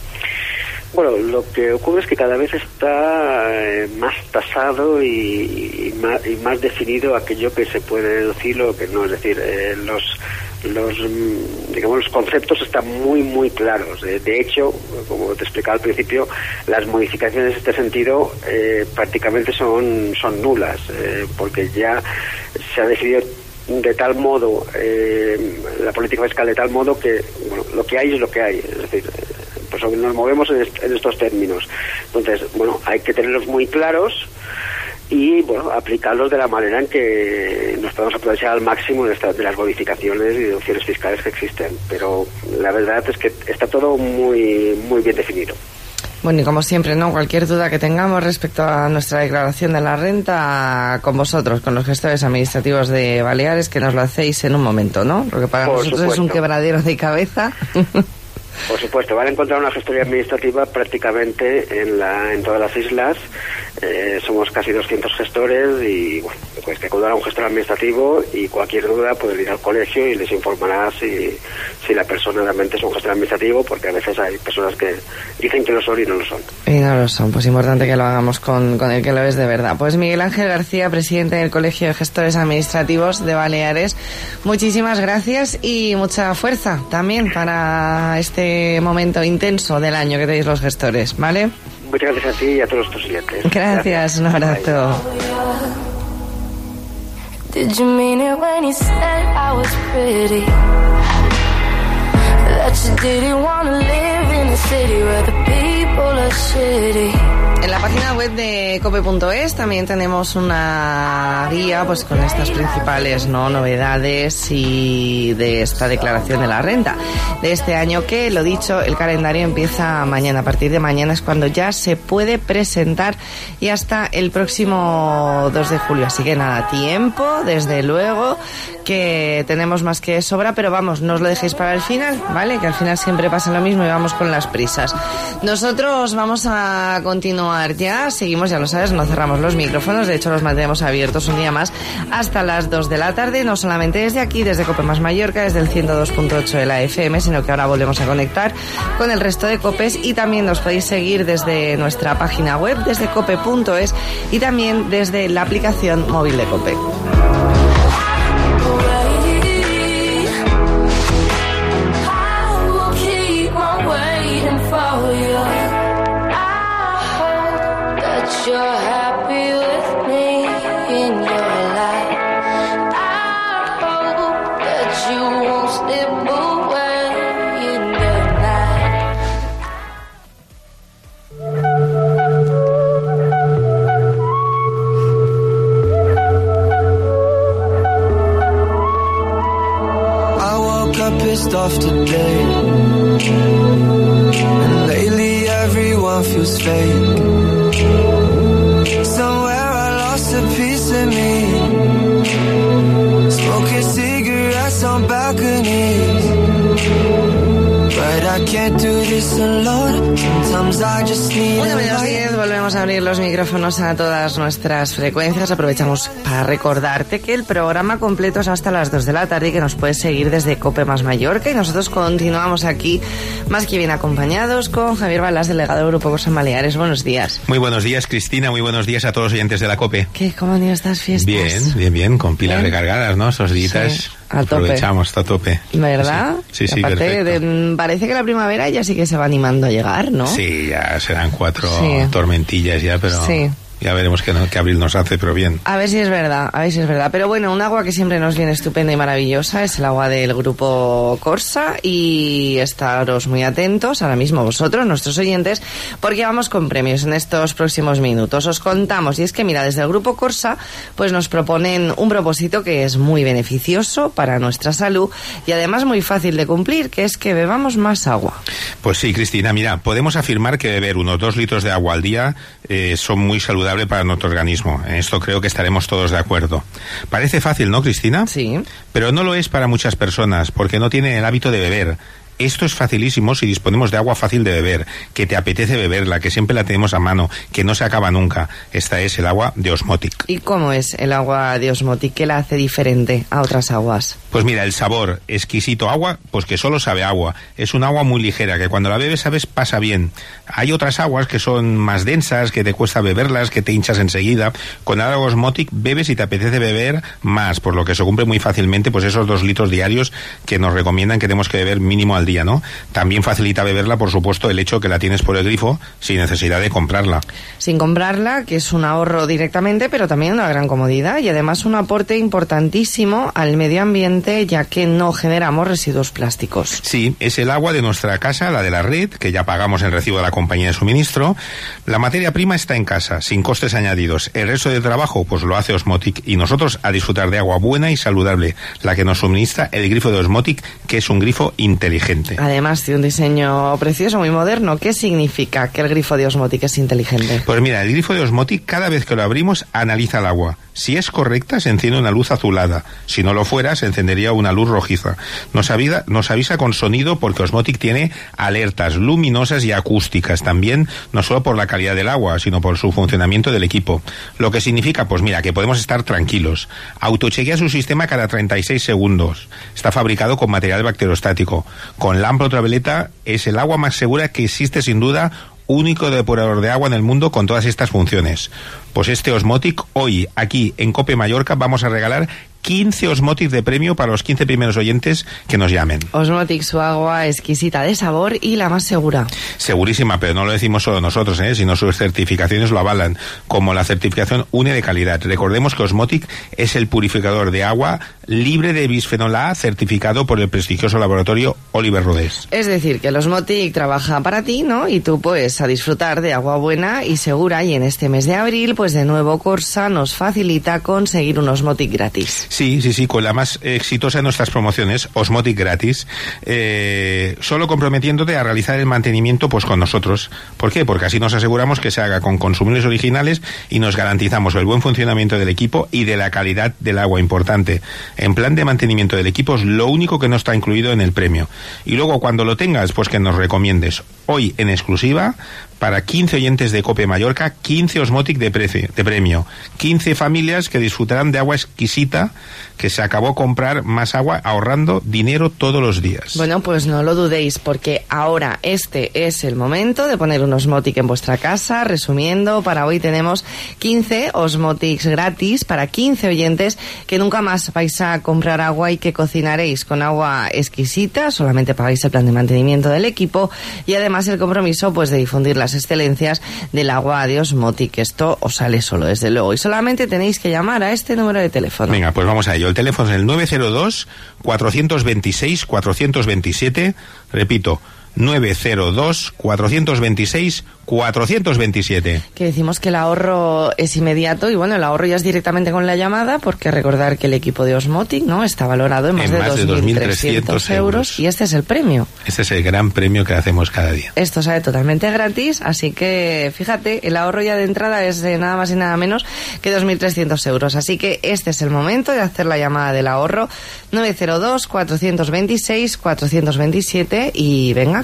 Bueno, lo que ocurre es que cada vez está eh, más tasado y, y, más, y más definido aquello que se puede deducir o que no. Es decir, eh, los los digamos los conceptos están muy muy claros. Eh, de hecho, como te explicaba al principio, las modificaciones en este sentido eh, prácticamente son son nulas, eh, porque ya se ha decidido de tal modo eh, la política fiscal de tal modo que bueno, lo que hay es lo que hay. Es decir, pues nos movemos en, est- en estos términos. Entonces, bueno, hay que tenerlos muy claros y, bueno, aplicarlos de la manera en que nos podemos aprovechar al máximo de, esta, de las modificaciones y deducciones fiscales que existen. Pero la verdad es que está todo muy, muy bien definido. Bueno, y como siempre, ¿no?, cualquier duda que tengamos respecto a nuestra declaración de la renta, con vosotros, con los gestores administrativos de Baleares, que nos lo hacéis en un momento, ¿no? Porque para Por nosotros supuesto. es un quebradero de cabeza. Por supuesto, van a encontrar una gestoría administrativa prácticamente en la en todas las islas. Eh, somos casi doscientos gestores y, bueno, pues que acudan a un gestor administrativo y cualquier duda pueden ir al colegio y les informará si, si la persona realmente es un gestor administrativo, porque a veces hay personas que dicen que lo son y no lo son. Y no lo son, pues importante que lo hagamos con, con el que lo es de verdad. Pues Miguel Ángel García, presidente del Colegio de Gestores Administrativos de Baleares, muchísimas gracias y mucha fuerza también para este momento intenso del año que tenéis los gestores, ¿vale? Muchas gracias a ti y a todos tus clientes. Gracias, gracias. Un abrazo. Did you mean it when you said I was pretty? That you didn't want to live in a city where the people are shitty. En la página web de cope punto es también tenemos una guía pues con estas principales no novedades y de esta declaración de la renta de este año, que lo dicho, el calendario empieza mañana. A partir de mañana es cuando ya se puede presentar y hasta el próximo dos de julio. Así que nada, tiempo, desde luego, que tenemos más que sobra, pero vamos, no os lo dejéis para el final, ¿vale? Que al final siempre pasa lo mismo y vamos con las prisas. Nosotros vamos a continuar ya, seguimos, ya lo sabes, no cerramos los micrófonos, de hecho los mantenemos abiertos un día más hasta las dos de la tarde, no solamente desde aquí, desde Cope Más Mallorca, desde el ciento dos punto ocho de la F M, sino que ahora volvemos a conectar con el resto de copes y también nos podéis seguir desde nuestra página web, desde cope punto es y también desde la aplicación móvil de Cope. You're happy with me in your life. I hope that you won't slip away in the night. I woke up pissed off today, and lately everyone feels fake. Somewhere I lost a piece of me can't do this alone. Sometimes I just need Una a menos light. diez, volvemos a abrir los micrófonos a todas nuestras frecuencias. Aprovechamos para recordarte que el programa completo es hasta las dos de la tarde y que nos puedes seguir desde Cope más Mallorca. Y nosotros continuamos aquí más que bien acompañados con Javier Balas, delegado del Grupo Corsa Baleares. Buenos días. Muy buenos días, Cristina. Muy buenos días a todos los oyentes de la COPE. ¿Qué? ¿Cómo han ido estas fiestas? Bien, bien, bien. Con pilas ¿Bien? recargadas, ¿no? Esos días. Sí, a tope. Aprovechamos a tope. ¿Verdad? Sí, sí, sí, Aparte, perfecto. de- parece que la primavera ya sí que se va animando a llegar, ¿no? Sí, ya serán cuatro Sí. tormentillas ya, pero Sí. ya veremos qué, no- qué abril nos hace, pero bien. A ver si es verdad, a ver si es verdad. Pero bueno, un agua que siempre nos viene estupenda y maravillosa es el agua del Grupo Corsa, y estaros muy atentos ahora mismo vosotros, nuestros oyentes, porque vamos con premios en estos próximos minutos. Os contamos, y es que mira, desde el Grupo Corsa pues nos proponen un propósito que es muy beneficioso para nuestra salud y además muy fácil de cumplir, que es que bebamos más agua. Pues sí, Cristina, mira, podemos afirmar que beber unos dos litros de agua al día eh, son muy saludables para nuestro organismo. En esto creo que estaremos todos de acuerdo. Parece fácil, ¿no, Cristina? Sí. Pero no lo es para muchas personas, porque no tienen el hábito de beber. Esto es facilísimo si disponemos de agua fácil de beber, que te apetece beberla, que siempre la tenemos a mano, que no se acaba nunca. Esta es el agua de Osmotic. ¿Y cómo es el agua de Osmotic? ¿Qué la hace diferente a otras aguas? Pues mira, el sabor, exquisito. Agua, pues que solo sabe agua. Es un agua muy ligera, que cuando la bebes, sabes, pasa bien. Hay otras aguas que son más densas, que te cuesta beberlas, que te hinchas enseguida. Con el agua Osmotic bebes y te apetece beber más, por lo que se cumple muy fácilmente pues esos dos litros diarios que nos recomiendan que tenemos que beber mínimo al día, ¿no? También facilita beberla, por supuesto, el hecho que la tienes por el grifo sin necesidad de comprarla. Sin comprarla, que es un ahorro directamente, pero también una gran comodidad y además un aporte importantísimo al medio ambiente, ya que no generamos residuos plásticos. Sí, es el agua de nuestra casa, la de la red, que ya pagamos el recibo de la compañía de suministro. La materia prima está en casa, sin costes añadidos. El resto del trabajo, pues lo hace Osmotic, y nosotros a disfrutar de agua buena y saludable, la que nos suministra el grifo de Osmotic, que es un grifo inteligente. Además tiene un diseño precioso, muy moderno. ¿Qué significa que el grifo de Osmotic es inteligente? Pues mira, el grifo de Osmotic, cada vez que lo abrimos, analiza el agua. Si es correcta, se enciende una luz azulada. Si no lo fuera, se encendería una luz rojiza. Nos avisa, nos avisa con sonido, porque Osmotic tiene alertas luminosas y acústicas también, no solo por la calidad del agua, sino por su funcionamiento del equipo. Lo que significa, pues mira, que podemos estar tranquilos. Autochequea su sistema cada treinta y seis segundos. Está fabricado con material bacteriostático. Con lámpara ultravioleta, es el agua más segura que existe, sin duda, único depurador de agua en el mundo con todas estas funciones. Pues este Osmotic, hoy, aquí en Cope Mallorca, vamos a regalar quince Osmotic de premio para los quince primeros oyentes que nos llamen. Osmotic, su agua exquisita de sabor y la más segura. Segurísima, pero no lo decimos solo nosotros, ¿eh? Sino sus certificaciones lo avalan, como la certificación U N E de calidad. Recordemos que Osmotic es el purificador de agua libre de bisfenol A, certificado por el prestigioso laboratorio Oliver Rodés. Es decir, que el Osmotic trabaja para ti, ¿no? Y tú, pues, a disfrutar de agua buena y segura. Y en este mes de abril, pues, de nuevo, Corsa nos facilita conseguir un Osmotic gratis. Sí, sí, sí, con la más exitosa de nuestras promociones, Osmotic gratis, eh, solo comprometiéndote a realizar el mantenimiento pues con nosotros. ¿Por qué? Porque así nos aseguramos que se haga con consumibles originales y nos garantizamos el buen funcionamiento del equipo y de la calidad del agua, importante. En plan de mantenimiento del equipo es lo único que no está incluido en el premio. Y luego cuando lo tengas, pues que nos recomiendes. Hoy en exclusiva, para quince oyentes de Cope Mallorca, quince Osmotic de, prece, de premio. quince familias que disfrutarán de agua exquisita, que se acabó comprar más agua ahorrando dinero todos los días. Bueno, pues no lo dudéis, porque ahora este es el momento de poner un Osmotic en vuestra casa. Resumiendo, para hoy tenemos quince Osmotics gratis para quince oyentes que nunca más vais a comprar agua y que cocinaréis con agua exquisita. Solamente pagáis el plan de mantenimiento del equipo y además el compromiso pues de difundir las excelencias del agua de Osmotic. Esto os sale solo, desde luego, y solamente tenéis que llamar a este número de teléfono. Venga, pues vamos a ello. El teléfono es el nueve cero dos, cuatro dos seis, cuatro dos siete. Repito, nueve cero dos, cuatro dos seis, cuatro dos siete. Que decimos que el ahorro es inmediato y bueno, el ahorro ya es directamente con la llamada, porque recordar que el equipo de Osmotic, ¿no?, está valorado en más, en de, más de dos mil trescientos euros y este es el premio. Este es el gran premio que hacemos cada día. Esto sale totalmente gratis, así que fíjate, el ahorro ya de entrada es de nada más y nada menos que dos mil trescientos euros, así que este es el momento de hacer la llamada del ahorro. Nueve cero dos, cuatro dos seis, cuatro dos siete y venga,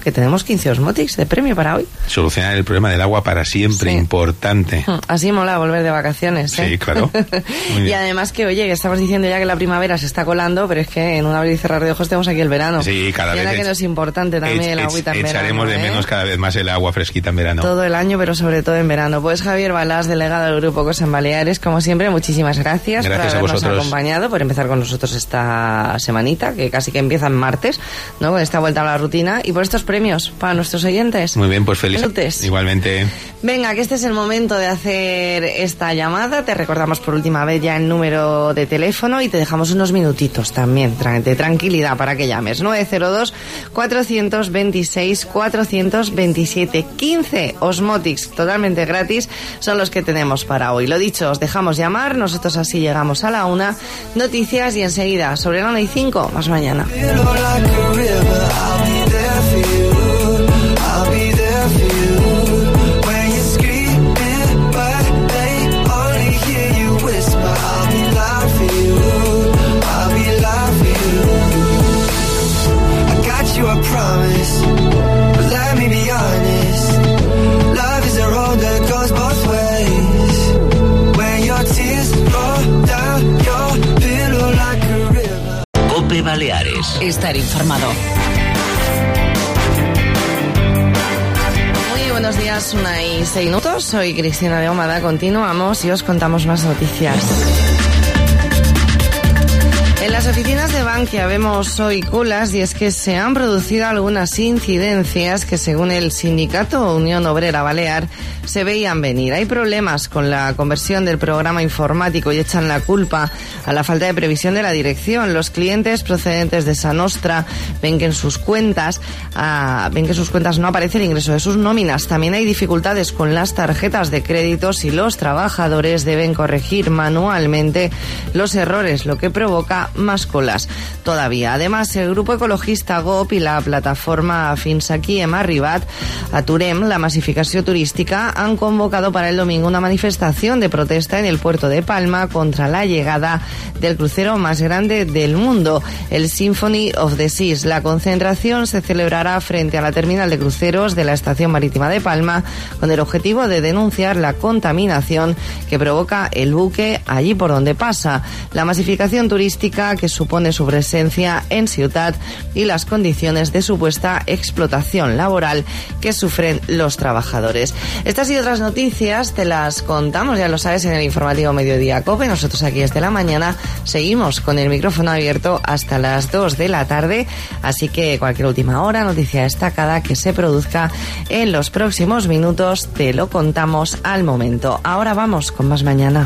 que tenemos quince Osmotics de premio para hoy. Solucionar el problema del agua para siempre, sí. Importante. Así mola volver de vacaciones, ¿eh? Sí, claro. Muy bien. Y además que, oye, que estamos diciendo ya que la primavera se está colando, pero es que en un abrir y cerrar de ojos tenemos aquí el verano. Sí, cada y vez. Y que no es importante también ech, el agüita en verano. Echaremos de menos ¿eh? cada vez más el agua fresquita en verano. Todo el año, pero sobre todo en verano. Pues Javier Balás, delegado del Grupo Cosa en Baleares, como siempre, muchísimas gracias, gracias por habernos a vosotros. acompañado, por empezar con nosotros esta semanita, que casi que empieza en martes, ¿no? Con esta vuelta a la rutina, y por estos premios para nuestros oyentes. Muy bien, pues feliz. Salutes. Igualmente. Venga, que este es el momento de hacer esta llamada. Te recordamos por última vez ya el número de teléfono y te dejamos unos minutitos también de tranquilidad para que llames. nueve cero dos, cuatro dos seis, cuatro dos siete, quince Osmotics totalmente gratis son los que tenemos para hoy. Lo dicho, os dejamos llamar, nosotros así llegamos a la una. Noticias y enseguida sobre la una y cinco, más mañana. I promise, but let me be honest. Love is a road that goes both ways. When your tears roll down your pillow like a river. COPE Baleares. Estar informado. Muy buenos días, una y seis minutos. Soy Cristina de Ahumada. Continuamos y os contamos más noticias. En las oficinas de Bankia vemos hoy colas y es que se han producido algunas incidencias que, según el sindicato Unión Obrera Balear, se veían venir. Hay problemas con la conversión del programa informático y echan la culpa a la falta de previsión de la dirección. Los clientes procedentes de Sanostra ven que en sus cuentas ah, ven que sus cuentas no aparece el ingreso de sus nóminas. También hay dificultades con las tarjetas de créditos y los trabajadores deben corregir manualmente los errores, lo que provoca más colas todavía. Además, el grupo ecologista G O P y la plataforma Fins Aquí Hem Arribat, Aturem la masificació turística, han convocado para el domingo una manifestación de protesta en el puerto de Palma contra la llegada del crucero más grande del mundo, el Symphony of the Seas. La concentración se celebrará frente a la terminal de cruceros de la estación marítima de Palma con el objetivo de denunciar la contaminación que provoca el buque allí por donde pasa. La masificación turística que supone su presencia en Ciutat y las condiciones de supuesta explotación laboral que sufren los trabajadores. Estas y otras noticias te las contamos, ya lo sabes, en el informativo Mediodía COPE. Nosotros aquí desde la mañana seguimos con el micrófono abierto hasta las dos de la tarde, así que cualquier última hora, noticia destacada que se produzca en los próximos minutos, te lo contamos al momento. Ahora vamos con Más Mañana.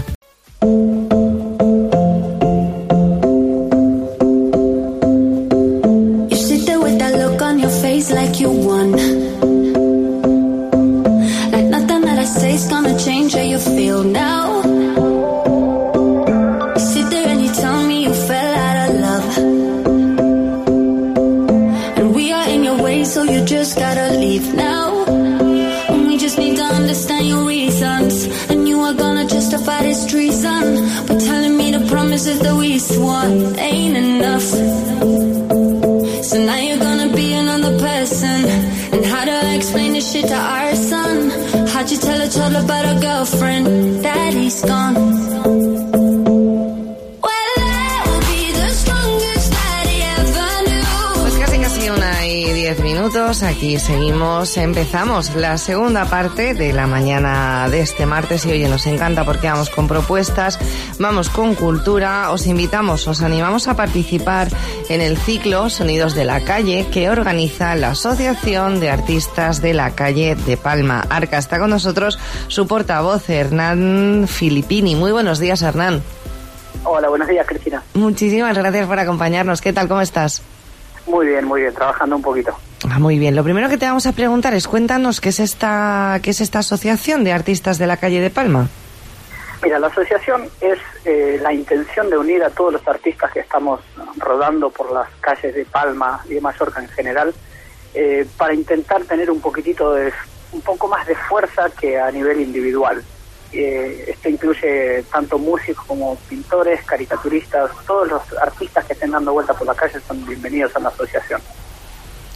Like you won, like nothing that I say's gonna change how you feel now. You sit there and you tell me you fell out of love, and we are in your way, so you just gotta leave now. And we just need to understand your reasons, and you are gonna justify this treason, but telling me the promises that we swore ain't enough. So now you're gonna be another person. And how do I explain this shit to our son? How'd you tell a child about a girlfriend? Daddy's gone. Well, I will be the strongest that he ever knew. Pues casi casi una y diez minutos. Aquí seguimos, empezamos la segunda parte de la mañana de este martes y oye, nos encanta porque vamos con propuestas, vamos con cultura, os invitamos, os animamos a participar en el ciclo Sonidos de la Calle que organiza la Asociación de Artistas de la Calle de Palma. Arca, está con nosotros su portavoz, Hernán Filippini. Muy buenos días, Hernán. Hola, buenos días, Cristina. Muchísimas gracias por acompañarnos. ¿Qué tal? ¿Cómo estás? Muy bien, muy bien, trabajando un poquito. Ah, muy bien. Lo primero que te vamos a preguntar es, cuéntanos qué es esta, qué es esta Asociación de Artistas de la Calle de Palma. Mira, la asociación es eh, la intención de unir a todos los artistas que estamos rodando por las calles de Palma y de Mallorca en general, eh, para intentar tener un poquitito de, un poco más de fuerza que a nivel individual. Eh, esto incluye tanto músicos como pintores, caricaturistas, todos los artistas que estén dando vuelta por la calle son bienvenidos a la asociación.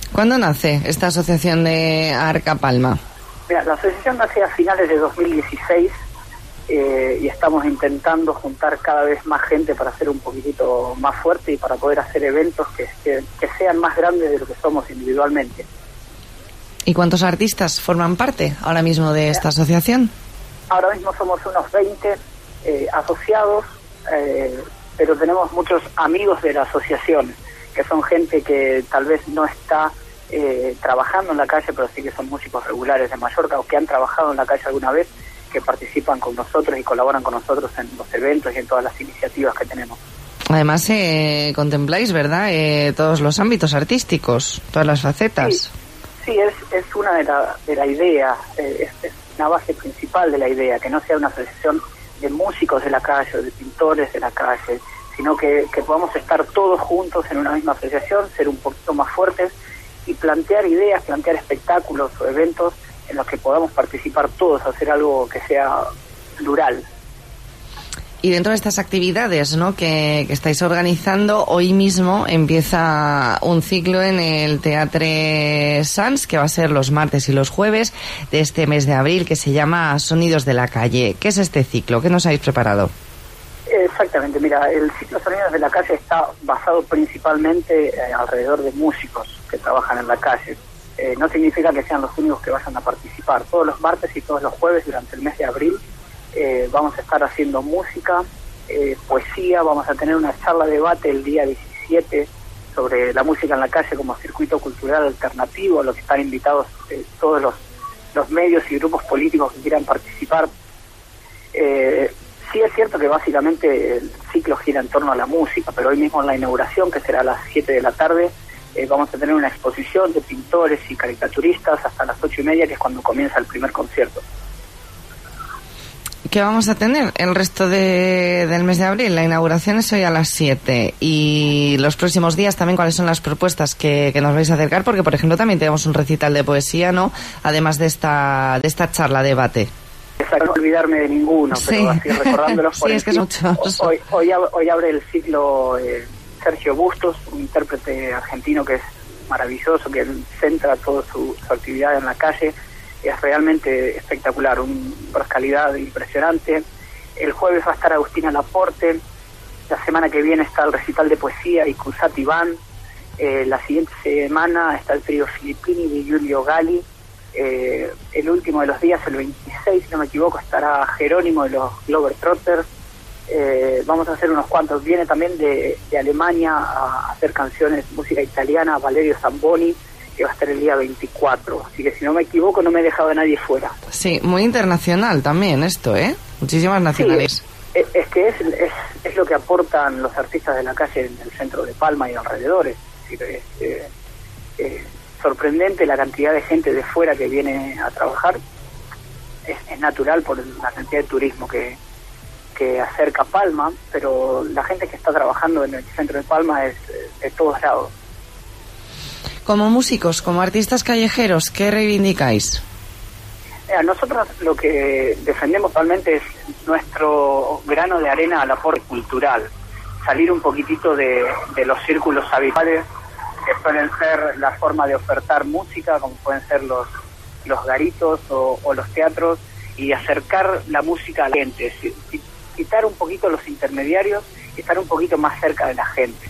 ¿Cuándo nace esta asociación de Arca Palma? Mira, la asociación nace a finales de dos mil dieciséis eh, y estamos intentando juntar cada vez más gente para ser un poquitito más fuerte y para poder hacer eventos que, que, que sean más grandes de lo que somos individualmente. ¿Y cuántos artistas forman parte ahora mismo de esta asociación? Ahora mismo somos unos veinte eh, asociados, eh, pero tenemos muchos amigos de la asociación, que son gente que tal vez no está eh, trabajando en la calle, pero sí que son músicos regulares de Mallorca o que han trabajado en la calle alguna vez, que participan con nosotros y colaboran con nosotros en los eventos y en todas las iniciativas que tenemos. Además, eh, contempláis, ¿verdad?, eh, todos los ámbitos artísticos, todas las facetas. Sí, sí es, es una de la, de la idea, eh, es, es una base principal de la idea, que no sea una asociación de músicos de la calle o de pintores de la calle, sino que, que podamos estar todos juntos en una misma asociación, ser un poquito más fuertes y plantear ideas, plantear espectáculos o eventos en los que podamos participar todos, hacer algo que sea plural. Y dentro de estas actividades, ¿no?, que, que estáis organizando, hoy mismo empieza un ciclo en el Teatre Sans, que va a ser los martes y los jueves de este mes de abril, que se llama Sonidos de la Calle. ¿Qué es este ciclo? ¿Qué nos habéis preparado? Exactamente, mira, el ciclo Sonidos de la Calle está basado principalmente eh, alrededor de músicos que trabajan en la calle. Eh, no significa que sean los únicos que vayan a participar. Todos los martes y todos los jueves durante el mes de abril eh, vamos a estar haciendo música, eh, poesía, vamos a tener una charla debate el día diecisiete sobre la música en la calle como circuito cultural alternativo, a lo que están invitados eh, todos los, los medios y grupos políticos que quieran participar. Eh, Sí es cierto que básicamente el ciclo gira en torno a la música, pero hoy mismo en la inauguración, que será a las siete de la tarde, eh, vamos a tener una exposición de pintores y caricaturistas hasta las ocho y media, que es cuando comienza el primer concierto. ¿Qué vamos a tener el resto de, del mes de abril? La inauguración es hoy a las siete. Y los próximos días también, ¿cuáles son las propuestas que, que nos vais a acercar? Porque, por ejemplo, también tenemos un recital de poesía, ¿no?, además de esta, de esta charla debate. Para no olvidarme de ninguno, sí. Pero así recordándolos por sí, es que son muchos. Hoy, hoy, hoy abre el ciclo eh, Sergio Bustos, un intérprete argentino que es maravilloso, que centra toda su, su actividad en la calle. Es realmente espectacular, una calidad impresionante. El jueves va a estar Agustina Laporte. La semana que viene está el recital de poesía y Cusat Iván. Eh, la siguiente semana está el trío Filippini de Giulio Gali. Eh, el último de los días, el veintiséis, si no me equivoco, estará Jerónimo de los Globetrotters. Eh, vamos a hacer unos cuantos. Viene también de, de Alemania a hacer canciones, música italiana, Valerio Zamboni, que va a estar el día veinticuatro. Así que si no me equivoco, no me he dejado a nadie fuera. Sí, muy internacional también esto, ¿eh? Muchísimas nacionales. Sí, es, es que es, es, es lo que aportan los artistas de la calle en el centro de Palma y alrededores. Es decir, es, eh, eh, sorprendente la cantidad de gente de fuera que viene a trabajar. Es, es natural por la cantidad de turismo que, que acerca Palma, pero la gente que está trabajando en el centro de Palma es de todos lados. Como músicos, como artistas callejeros, ¿qué reivindicáis? Mira, nosotros lo que defendemos realmente es nuestro grano de arena al aporte cultural, salir un poquitito de, de los círculos habituales que suelen ser la forma de ofertar música, como pueden ser los, los garitos o, o los teatros, y acercar la música a la gente, quitar un poquito los intermediarios y estar un poquito más cerca de la gente.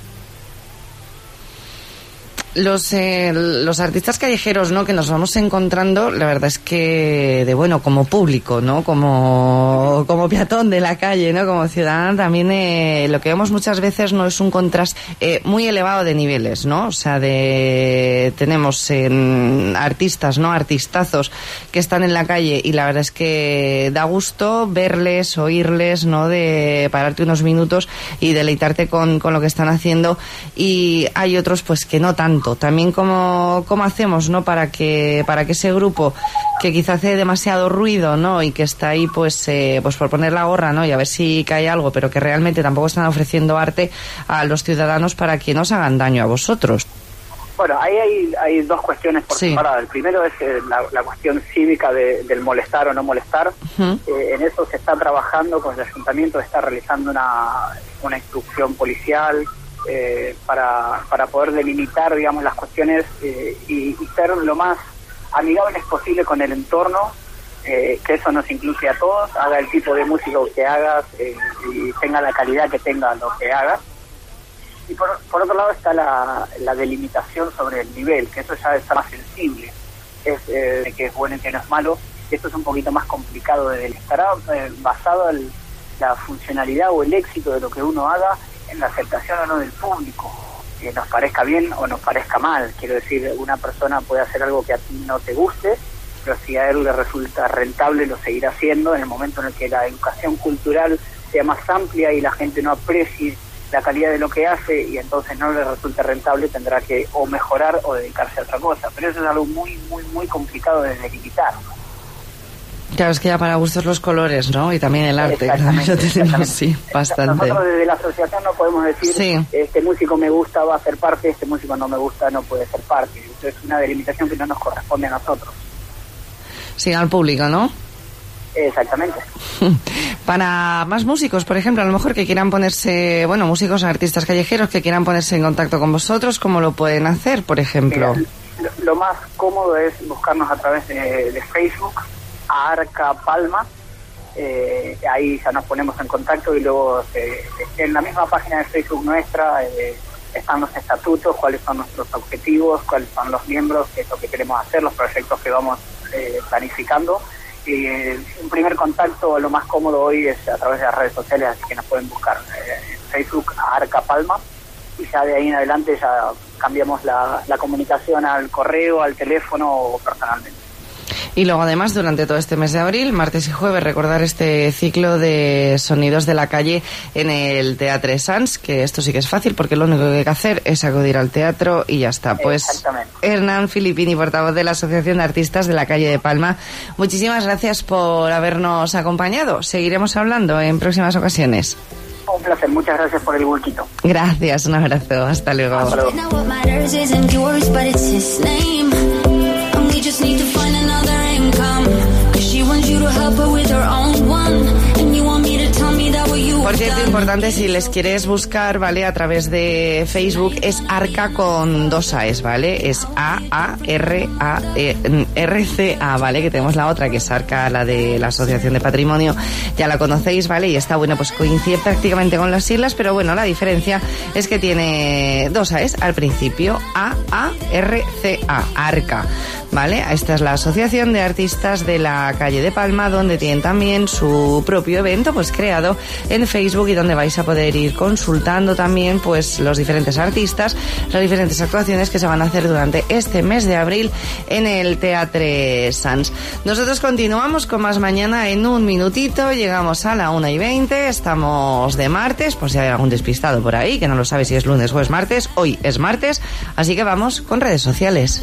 Los eh, los artistas callejeros, ¿no?, que nos vamos encontrando, la verdad es que de bueno, como público, ¿no?, como como peatón de la calle, ¿no?, como ciudadano, también eh, lo que vemos muchas veces no es un contraste eh, muy elevado de niveles, ¿no? O sea, de tenemos eh, artistas, ¿no?, artistazos que están en la calle y la verdad es que da gusto verles, oírles, ¿no?, de pararte unos minutos y deleitarte con con lo que están haciendo, y hay otros pues que no tanto. También cómo, cómo hacemos, ¿no?, para que para que ese grupo que quizá hace demasiado ruido, ¿no?, y que está ahí pues eh, pues por poner la gorra, ¿no?, y a ver si cae algo, pero que realmente tampoco están ofreciendo arte a los ciudadanos para que no os hagan daño a vosotros. Bueno, ahí hay, hay dos cuestiones por sí. separado. El primero es eh, la, la cuestión cívica de, del molestar o no molestar. Uh-huh. Eh, en eso se está trabajando, con el ayuntamiento está realizando una, una instrucción policial eh, para, para poder delimitar, digamos, las cuestiones eh, y, y ser lo más amigables posible con el entorno, eh, que eso nos incluye a todos, haga el tipo de música que hagas eh, y tenga la calidad que tenga lo que hagas. Y por, por otro lado está la, la delimitación sobre el nivel, que eso ya está más sensible, es eh, de que es bueno y que no es malo. Esto es un poquito más complicado de estará eh, basado en la funcionalidad o el éxito de lo que uno haga en la aceptación o no del público, que nos parezca bien o nos parezca mal. Quiero decir, una persona puede hacer algo que a ti no te guste, pero si a él le resulta rentable lo seguirá haciendo. En el momento en el que la educación cultural sea más amplia y la gente no aprecie la calidad de lo que hace y entonces no le resulta rentable, tendrá que o mejorar o dedicarse a otra cosa. Pero eso es algo muy, muy, muy complicado de delimitar. Claro, es que ya para gustos los colores, ¿no? Y también el arte, también lo tenemos, sí, bastante. Nosotros desde la asociación no podemos decir, sí, este músico me gusta, va a ser parte, este músico no me gusta, no puede ser parte. Eso es una delimitación que no nos corresponde a nosotros. Sí, al público, ¿no? Exactamente. Para más músicos, por ejemplo, a lo mejor que quieran ponerse, bueno, músicos, artistas callejeros que quieran ponerse en contacto con vosotros, ¿cómo lo pueden hacer, por ejemplo? Mira, lo, lo más cómodo es buscarnos a través de, de Facebook, a Arca Palma, eh, ahí ya nos ponemos en contacto y luego eh, en la misma página de Facebook nuestra eh, están los estatutos, cuáles son nuestros objetivos, cuáles son los miembros, qué es lo que queremos hacer, los proyectos que vamos eh, planificando. Y eh, un primer contacto, lo más cómodo hoy es a través de las redes sociales, así que nos pueden buscar eh, en Facebook a Arca Palma y ya de ahí en adelante ya cambiamos la, la comunicación al correo, al teléfono o personalmente. Y luego además durante todo este mes de abril, martes y jueves, recordar este ciclo de sonidos de la calle en el Teatre Sans, que esto sí que es fácil porque lo único que hay que hacer es acudir al teatro y ya está. Pues Hernán Filippini, portavoz de la Asociación de Artistas de la calle de Palma, muchísimas gracias por habernos acompañado. Seguiremos hablando en próximas ocasiones. Un placer, muchas gracias por el huequito. Gracias, un abrazo, hasta luego. Hasta luego. Just need to find another income, 'cause she wants you to help her with her own one, and you want me to tell me that what you. Por cierto, importante, si les quieres buscar, ¿vale? A través de Facebook, es Arca con dos A's, ¿vale? Es A A R A R C A, ¿vale? Que tenemos la otra, que es Arca, la de la Asociación de Patrimonio, ya la conocéis, ¿vale? Y está, bueno, pues coincide prácticamente con las siglas, pero bueno, la diferencia es que tiene dos A's al principio, A A R C A, Arca, ¿vale? Esta es la Asociación de Artistas de la calle de Palma, donde tienen también su propio evento, pues creado en Facebook, y donde vais a poder ir consultando también pues los diferentes artistas, las diferentes actuaciones que se van a hacer durante este mes de abril en el Teatre Sans. Nosotros continuamos con más mañana en un minutito, llegamos a la una y veinte, estamos de martes, pues si hay algún despistado por ahí que no lo sabe si es lunes o es martes, hoy es martes, así que vamos con redes sociales.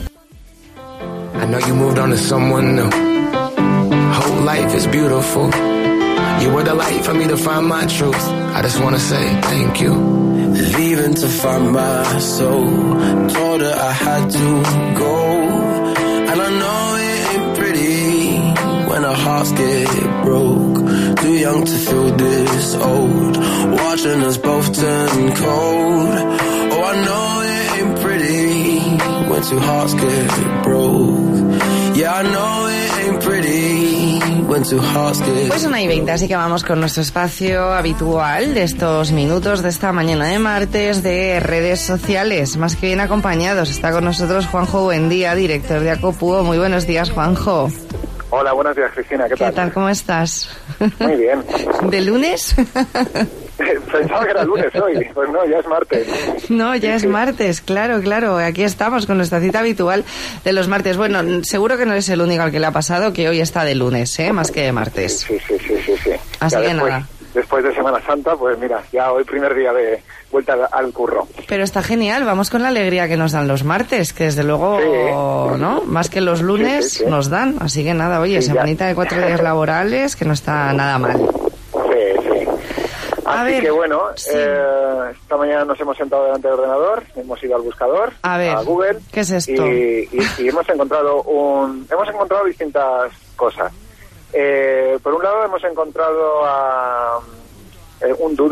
I know you moved on to someone new. Whole life is beautiful. You were the light for me to find my truth. I just wanna say thank you. Leaving to find my soul. Told her I had to go. And I know it ain't pretty when our hearts get broke. Too young to feel this old. Watching us both turn cold. Oh, I know it ain't pretty when two hearts get broke. Yeah, I know it ain't pretty when two hearts get. Pues una y veinte, así que vamos con nuestro espacio habitual de estos minutos de esta mañana de martes de redes sociales. Más que bien acompañados, está con nosotros Juanjo Buendía, director de Acopuo. Muy buenos días, Juanjo. Hola, buenos días, Cristina, ¿qué tal? ¿Qué tal? ¿Cómo estás? Muy bien. ¿De lunes? Pensaba que era lunes hoy, pues no, ya es martes. No, ya es martes, claro, claro. Aquí estamos con nuestra cita habitual de los martes. Bueno, seguro que no eres el único al que le ha pasado que hoy está de lunes, ¿eh? Más que de martes. Sí, sí, sí, sí, sí. Así ya que después, nada. Después de Semana Santa, pues mira, ya hoy primer día de vuelta al, al curro. Pero está genial, vamos con la alegría que nos dan los martes, que desde luego, sí. ¿no? Más que los lunes sí, sí, sí. nos dan. Así que nada, oye, sí, semanita ya. de cuatro días laborales, que no está nada mal. Sí, sí. A Así ver, que bueno, sí. eh, esta mañana nos hemos sentado delante del ordenador, hemos ido al buscador, a, ver, a Google, ¿qué es esto? Y, y, y hemos encontrado un, hemos encontrado distintas cosas. Eh, por un lado hemos encontrado a, eh, un doodle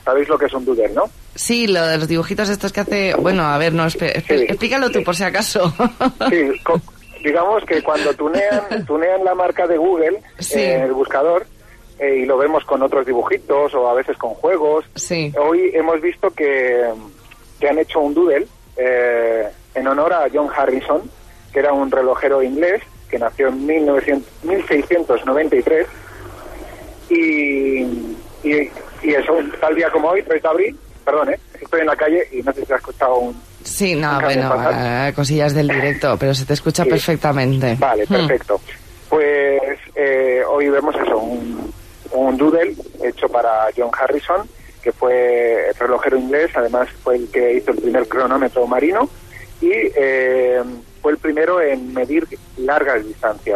sabéis lo que es un doodle, ¿no? Sí, lo de los dibujitos estos que hace... Bueno, a ver, no, esp- esp- Sí. explícalo tú por si acaso. Sí, co- digamos que cuando tunean, tunean la marca de Google Sí. eh, en el buscador, eh, y lo vemos con otros dibujitos o a veces con juegos, Sí. hoy hemos visto que, que han hecho un doodle eh, en honor a John Harrison, que era un relojero inglés que nació en mil novecientos, mil seiscientos noventa y tres, y, y, y eso, tal día como hoy, tres de abril, perdón, ¿eh? Estoy en la calle y no sé si has escuchado un... Sí, no, un cambio bueno, fatal. eh, cosillas del directo, pero se te escucha Sí. perfectamente. Vale, Hmm. perfecto. Pues eh, hoy vemos eso, un, un doodle hecho para John Harrison, que fue el relojero inglés, además fue el que hizo el primer cronómetro marino y eh, fue el primero en medir largas distancias.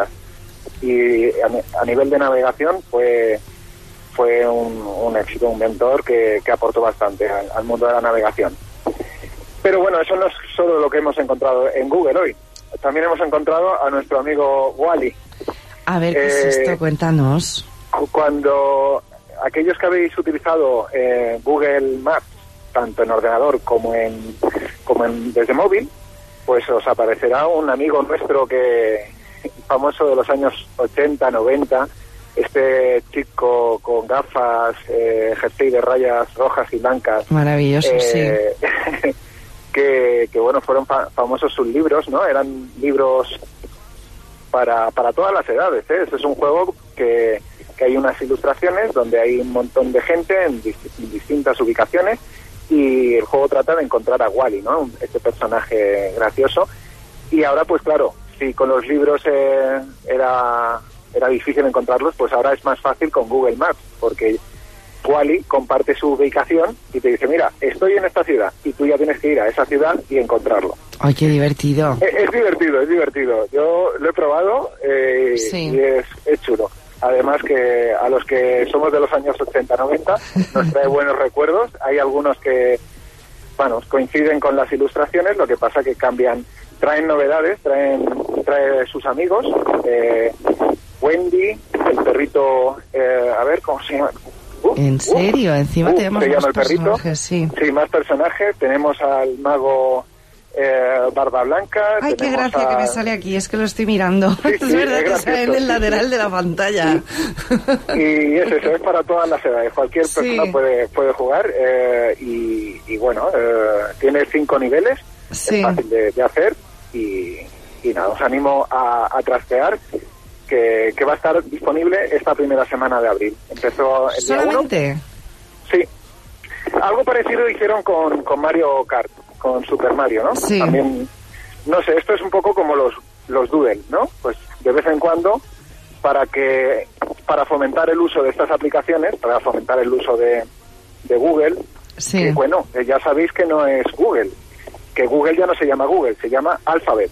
Y a, a nivel de navegación fue fue un, un éxito, un inventor que, que aportó bastante al, al mundo de la navegación. Pero bueno, eso no es solo lo que hemos encontrado en Google hoy. También hemos encontrado a nuestro amigo Wally. A ver, ¿qué es Eh, esto? Cuéntanos. Cuando aquellos que habéis utilizado eh, Google Maps, tanto en ordenador como en, como en desde móvil, pues os aparecerá un amigo nuestro que famoso de los años ochenta, noventa, este chico con gafas, eh, jersey de rayas rojas y blancas. Maravilloso, eh, sí. que, que bueno, fueron fa- famosos sus libros, ¿no? Eran libros para, para todas las edades, ¿eh? Este es un juego que, que hay unas ilustraciones donde hay un montón de gente en, dis- en distintas ubicaciones y el juego trata de encontrar a Wally, ¿no? Un- Este personaje gracioso. Y ahora, pues claro, si con los libros eh, era, era difícil encontrarlos, pues ahora es más fácil con Google Maps, porque Wally comparte su ubicación y te dice, mira, estoy en esta ciudad, y tú ya tienes que ir a esa ciudad y encontrarlo. Ay, qué divertido. Es, es divertido, es divertido. Yo lo he probado eh, Sí. y es, es chulo. Además que a los que somos de los años ochenta, noventa nos trae buenos recuerdos. Hay algunos que, bueno, coinciden con las ilustraciones, lo que pasa que cambian, traen novedades, traen trae sus amigos, eh, Wendy, el perrito, eh, a ver, ¿cómo se llama? Uh, ¿En serio? Encima uh, tenemos se más llama el perrito. personajes, sí. Sí, más personajes. Tenemos al mago eh, Barba Blanca. Ay, qué tenemos gracia a- que me sale aquí, es que lo estoy mirando. Sí, Es sí, verdad es que gracioso, sale en el sí, lateral sí. de la pantalla. Y es eso, es para todas las edades. Cualquier Sí. persona puede puede jugar eh, y, y bueno, eh, tiene cinco niveles. Sí. Es fácil de, de hacer y, y nada, os animo a, a trastear. Que, que va a estar disponible esta primera semana de abril. Empezó el día uno. ¿Solamente? Sí. Algo parecido hicieron con, con Mario Kart, con Super Mario, ¿no? Sí. También, no sé, esto es un poco como los, los Doodle, ¿no? Pues de vez en cuando, para que para fomentar el uso de estas aplicaciones, para fomentar el uso de, de Google, Sí. que bueno, eh, ya sabéis que no es Google, que Google ya no se llama Google, se llama Alphabet.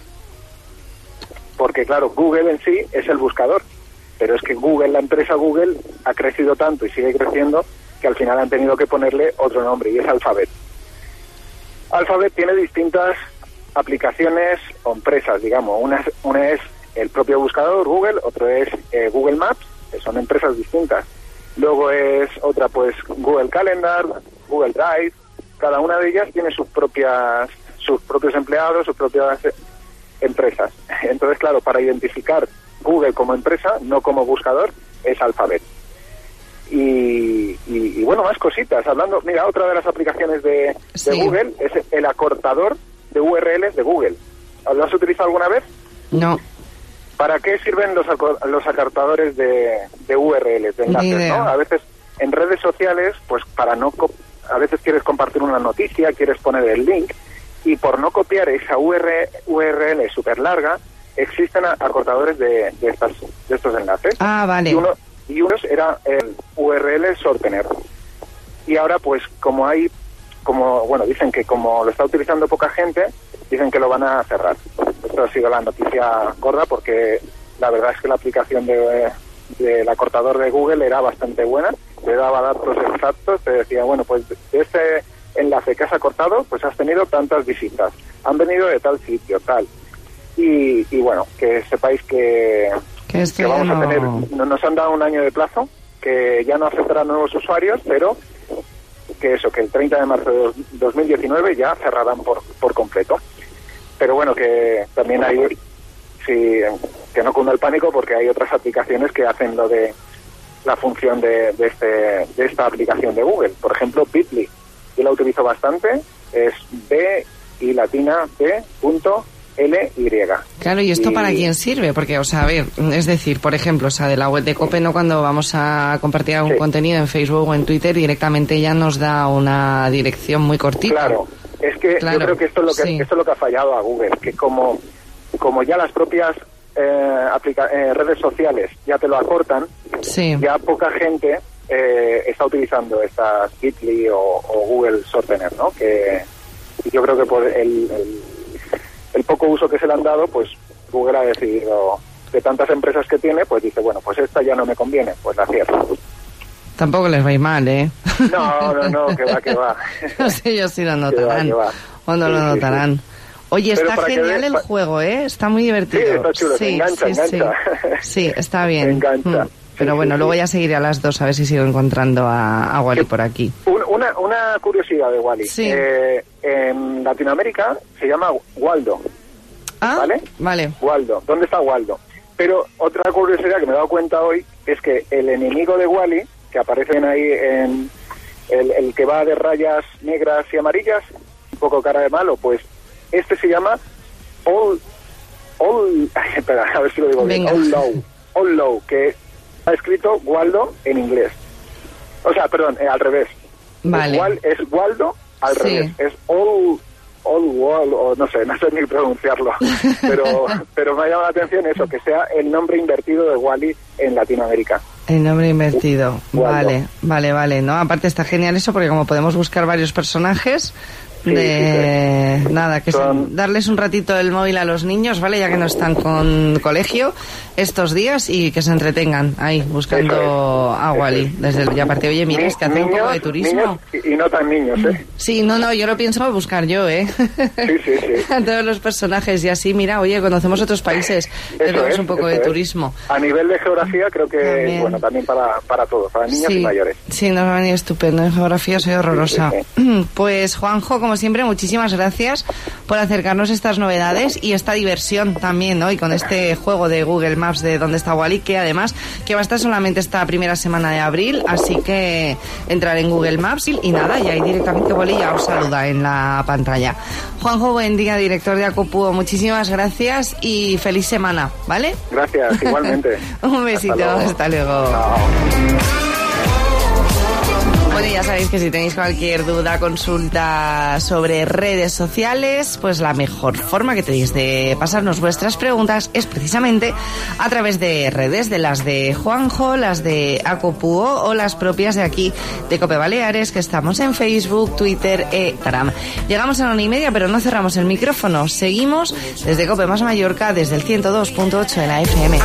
Porque claro, Google en sí es el buscador, pero es que Google, la empresa Google, ha crecido tanto y sigue creciendo que al final han tenido que ponerle otro nombre y es Alphabet. Alphabet tiene distintas aplicaciones o empresas, digamos. Una, es- una es el propio buscador Google, otro es eh, Google Maps, que son empresas distintas. Luego es otra, pues, Google Calendar, Google Drive. Cada una de ellas tiene sus propias, sus propios empleados, sus propias eh, empresas. Entonces, claro, para identificar Google como empresa, no como buscador, es Alphabet. Y, y, y bueno, más cositas. Hablando, mira, otra de las aplicaciones de, de Sí. Google es el acortador de U R Ls de Google. ¿Lo has utilizado alguna vez? No. ¿Para qué sirven los, aco- los acortadores de, de U R Ls, de Ni enlaces, idea. ¿no? A veces en redes sociales, pues para no... co- a veces quieres compartir una noticia, quieres poner el link, y por no copiar esa U R L súper larga, existen a- acortadores de, de, estas, de estos enlaces. Ah, vale. Y uno, y uno era el U R L shortener. Y ahora, pues, como hay, como, bueno, dicen que como lo está utilizando poca gente, dicen que lo van a cerrar. Esto ha sido la noticia gorda porque la verdad es que la aplicación de, del acortador de Google era bastante buena, te daba datos exactos, te decía, bueno, pues de este enlace que has acortado, pues has tenido tantas visitas, han venido de tal sitio, tal. Y, y bueno, que sepáis que, Que esto que ya vamos a no- tener, no- nos han dado un año de plazo, que ya no aceptarán nuevos usuarios, pero que eso, que el treinta de marzo de dos mil diecinueve ya cerrarán por, por completo. Pero bueno, que también hay, sí, que no cunda el pánico, porque hay otras aplicaciones que hacen lo de la función de, de, este, de esta aplicación de Google. Por ejemplo, Bitly. Yo la utilizo bastante, es B y latina B punto L Y. Claro, ¿y esto y... para quién sirve? Porque, o sea, a ver, es decir, por ejemplo, o sea, de la web de COPE, ¿no? Cuando vamos a compartir algún sí. contenido en Facebook o en Twitter, directamente ya nos da una dirección muy cortita. Claro, es que claro, yo creo que esto es lo que sí. esto es lo que ha fallado a Google, que como como ya las propias eh, aplica- eh, redes sociales ya te lo acortan, sí. ya poca gente eh, está utilizando estas Bitly o, o Google Shortener, ¿no? Que yo creo que por el, el, el poco uso que se le han dado, pues Google ha decidido, de tantas empresas que tiene, pues dice, bueno, pues esta ya no me conviene, pues la cierro. Tampoco les va a ir mal, ¿eh? No, no, no, que va, que va. No sé yo si lo notarán. Que va, que va. O no sí, lo notarán. Sí, sí. Oye, Pero está genial el pa... juego, ¿eh? Está muy divertido. Sí, está chulo, sí, se engancha, sí, engancha. Sí. sí, está bien. Engancha. Mm. Pero sí, bueno, sí, luego sí. ya seguiré a las dos a ver si sigo encontrando a, a Wally por aquí. Una, una curiosidad de Wally. Sí. Eh, en Latinoamérica se llama Waldo. Ah, ¿vale? Vale. Waldo. ¿Dónde está Waldo? Pero otra curiosidad que me he dado cuenta hoy es que el enemigo de Wally, que aparecen ahí en el, el que va de rayas negras y amarillas, un poco cara de malo, pues este se llama All, all espera, a ver si lo digo bien, All Low, All Low, que ha escrito Waldo en inglés. O sea, perdón, eh, al revés. Vale. Es, Wal, es Waldo al sí. revés, es All... All Wall, o no sé, no sé ni pronunciarlo, pero pero me ha llamado la atención eso, que sea el nombre invertido de Wally en Latinoamérica. El nombre invertido, Waldo. vale, vale, vale, ¿no? Aparte está genial eso, porque como podemos buscar varios personajes, sí, de sí, sí. nada, que Son... se... darles un ratito el móvil a los niños, ¿vale? Ya que no están con colegio estos días y que se entretengan ahí buscando es. a Wally. Desde el... Y aparte, oye, mira, Ni, es que hace niños, un poco de turismo. Y, y no tan niños, ¿eh? Sí, no, no, yo lo pienso buscar yo, ¿eh? Sí, sí, sí. A todos los personajes y así, mira, oye, conocemos otros países, tenemos es, un poco de es. turismo. A nivel de geografía creo que, también. bueno, también para, para todos, para niños sí, y mayores. Sí, nos va a venir estupendo, en geografía soy horrorosa. Sí, sí, sí. Pues, Juanjo, como siempre, muchísimas gracias por acercarnos estas novedades y esta diversión también, ¿no? Y con este juego de Google Maps de dónde está Wally, que además que va a estar solamente esta primera semana de abril, así que entrar en Google Maps y, y nada, y ahí directamente Wally ya os saluda en la pantalla. Juanjo, buen día, director de ACOPUO, muchísimas gracias y feliz semana, ¿vale? Gracias, igualmente. Un besito, hasta luego. Hasta luego. Chao. Bueno, ya sabéis que si tenéis cualquier duda, consulta sobre redes sociales, pues la mejor forma que tenéis de pasarnos vuestras preguntas es precisamente a través de redes, de las de Juanjo, las de ACOPUO o las propias de aquí de COPE Baleares, que estamos en Facebook, Twitter e Instagram. Llegamos a la una y media, pero no cerramos el micrófono. Seguimos desde COPE Más Mallorca, desde el ciento dos punto ocho de la F M.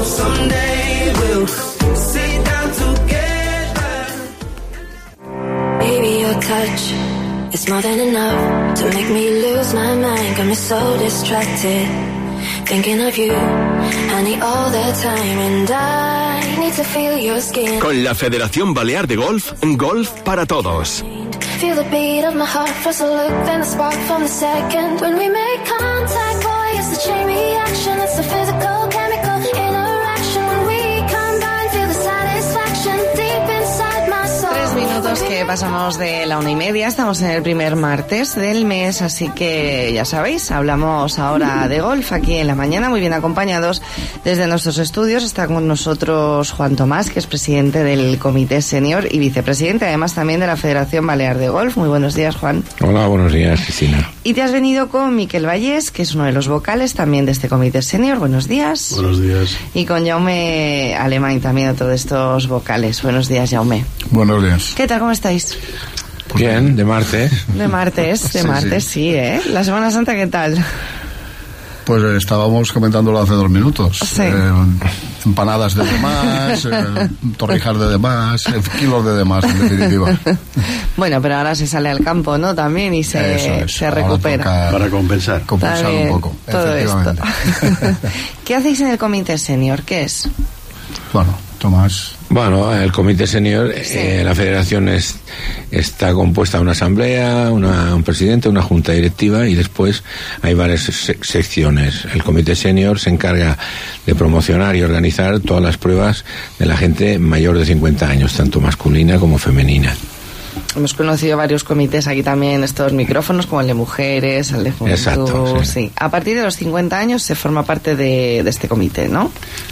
Baby, your touch is more than enough to make me lose my mind. Got me so distracted, thinking of you. I need all the time and I need to feel your skin. Con la Federación Balear de Golf, Golf para Todos. Feel the beat of my heart, first a look, then the spark from the second. When we make contact, boy, it's the chain reaction. It's the physical, chemical interaction. When we combine, feel the satisfaction deep inside my soul. Tres minutos que pasamos de la una y media, estamos en el primer martes del mes, así que ya sabéis, hablamos ahora de golf aquí en la mañana, muy bien acompañados desde nuestros estudios. Está con nosotros Juan Tomás, que es presidente del Comité Senior y vicepresidente además también de la Federación Balear de Golf. Muy buenos días, Juan. Hola, buenos días, Cristina. Y te has venido con Miquel Vallés, que es uno de los vocales también de este Comité Senior. Buenos días. Buenos días. Y con Jaume Alemán también, otro de estos vocales. Buenos días, Jaume. Buenos días. ¿Qué tal? ¿Cómo estáis? Bien, de martes. De martes, de sí, martes, sí. sí, ¿eh? La Semana Santa, ¿qué tal? Pues eh, estábamos comentándolo hace dos minutos. Sí. Eh, empanadas de demás, eh, torrijas de demás, eh, kilos de demás, en definitiva. Bueno, pero ahora se sale al campo, ¿no? También y se, es. se recupera. Para compensar. Compensar un poco, todo efectivamente. Esto. ¿Qué hacéis en el Comité Senior? ¿Qué es? Bueno, Tomás. Bueno, el comité senior, sí. eh, la federación es, está compuesta de una asamblea, una, un presidente, una junta directiva y después hay varias se secciones. El comité senior se encarga de promocionar y organizar todas las pruebas de la gente mayor de cincuenta años, tanto masculina como femenina. Hemos conocido varios comités aquí también, estos micrófonos, como el de mujeres, el de juventud. Exacto, sí. Sí. A partir de los cincuenta años se forma parte de, de este comité, ¿no?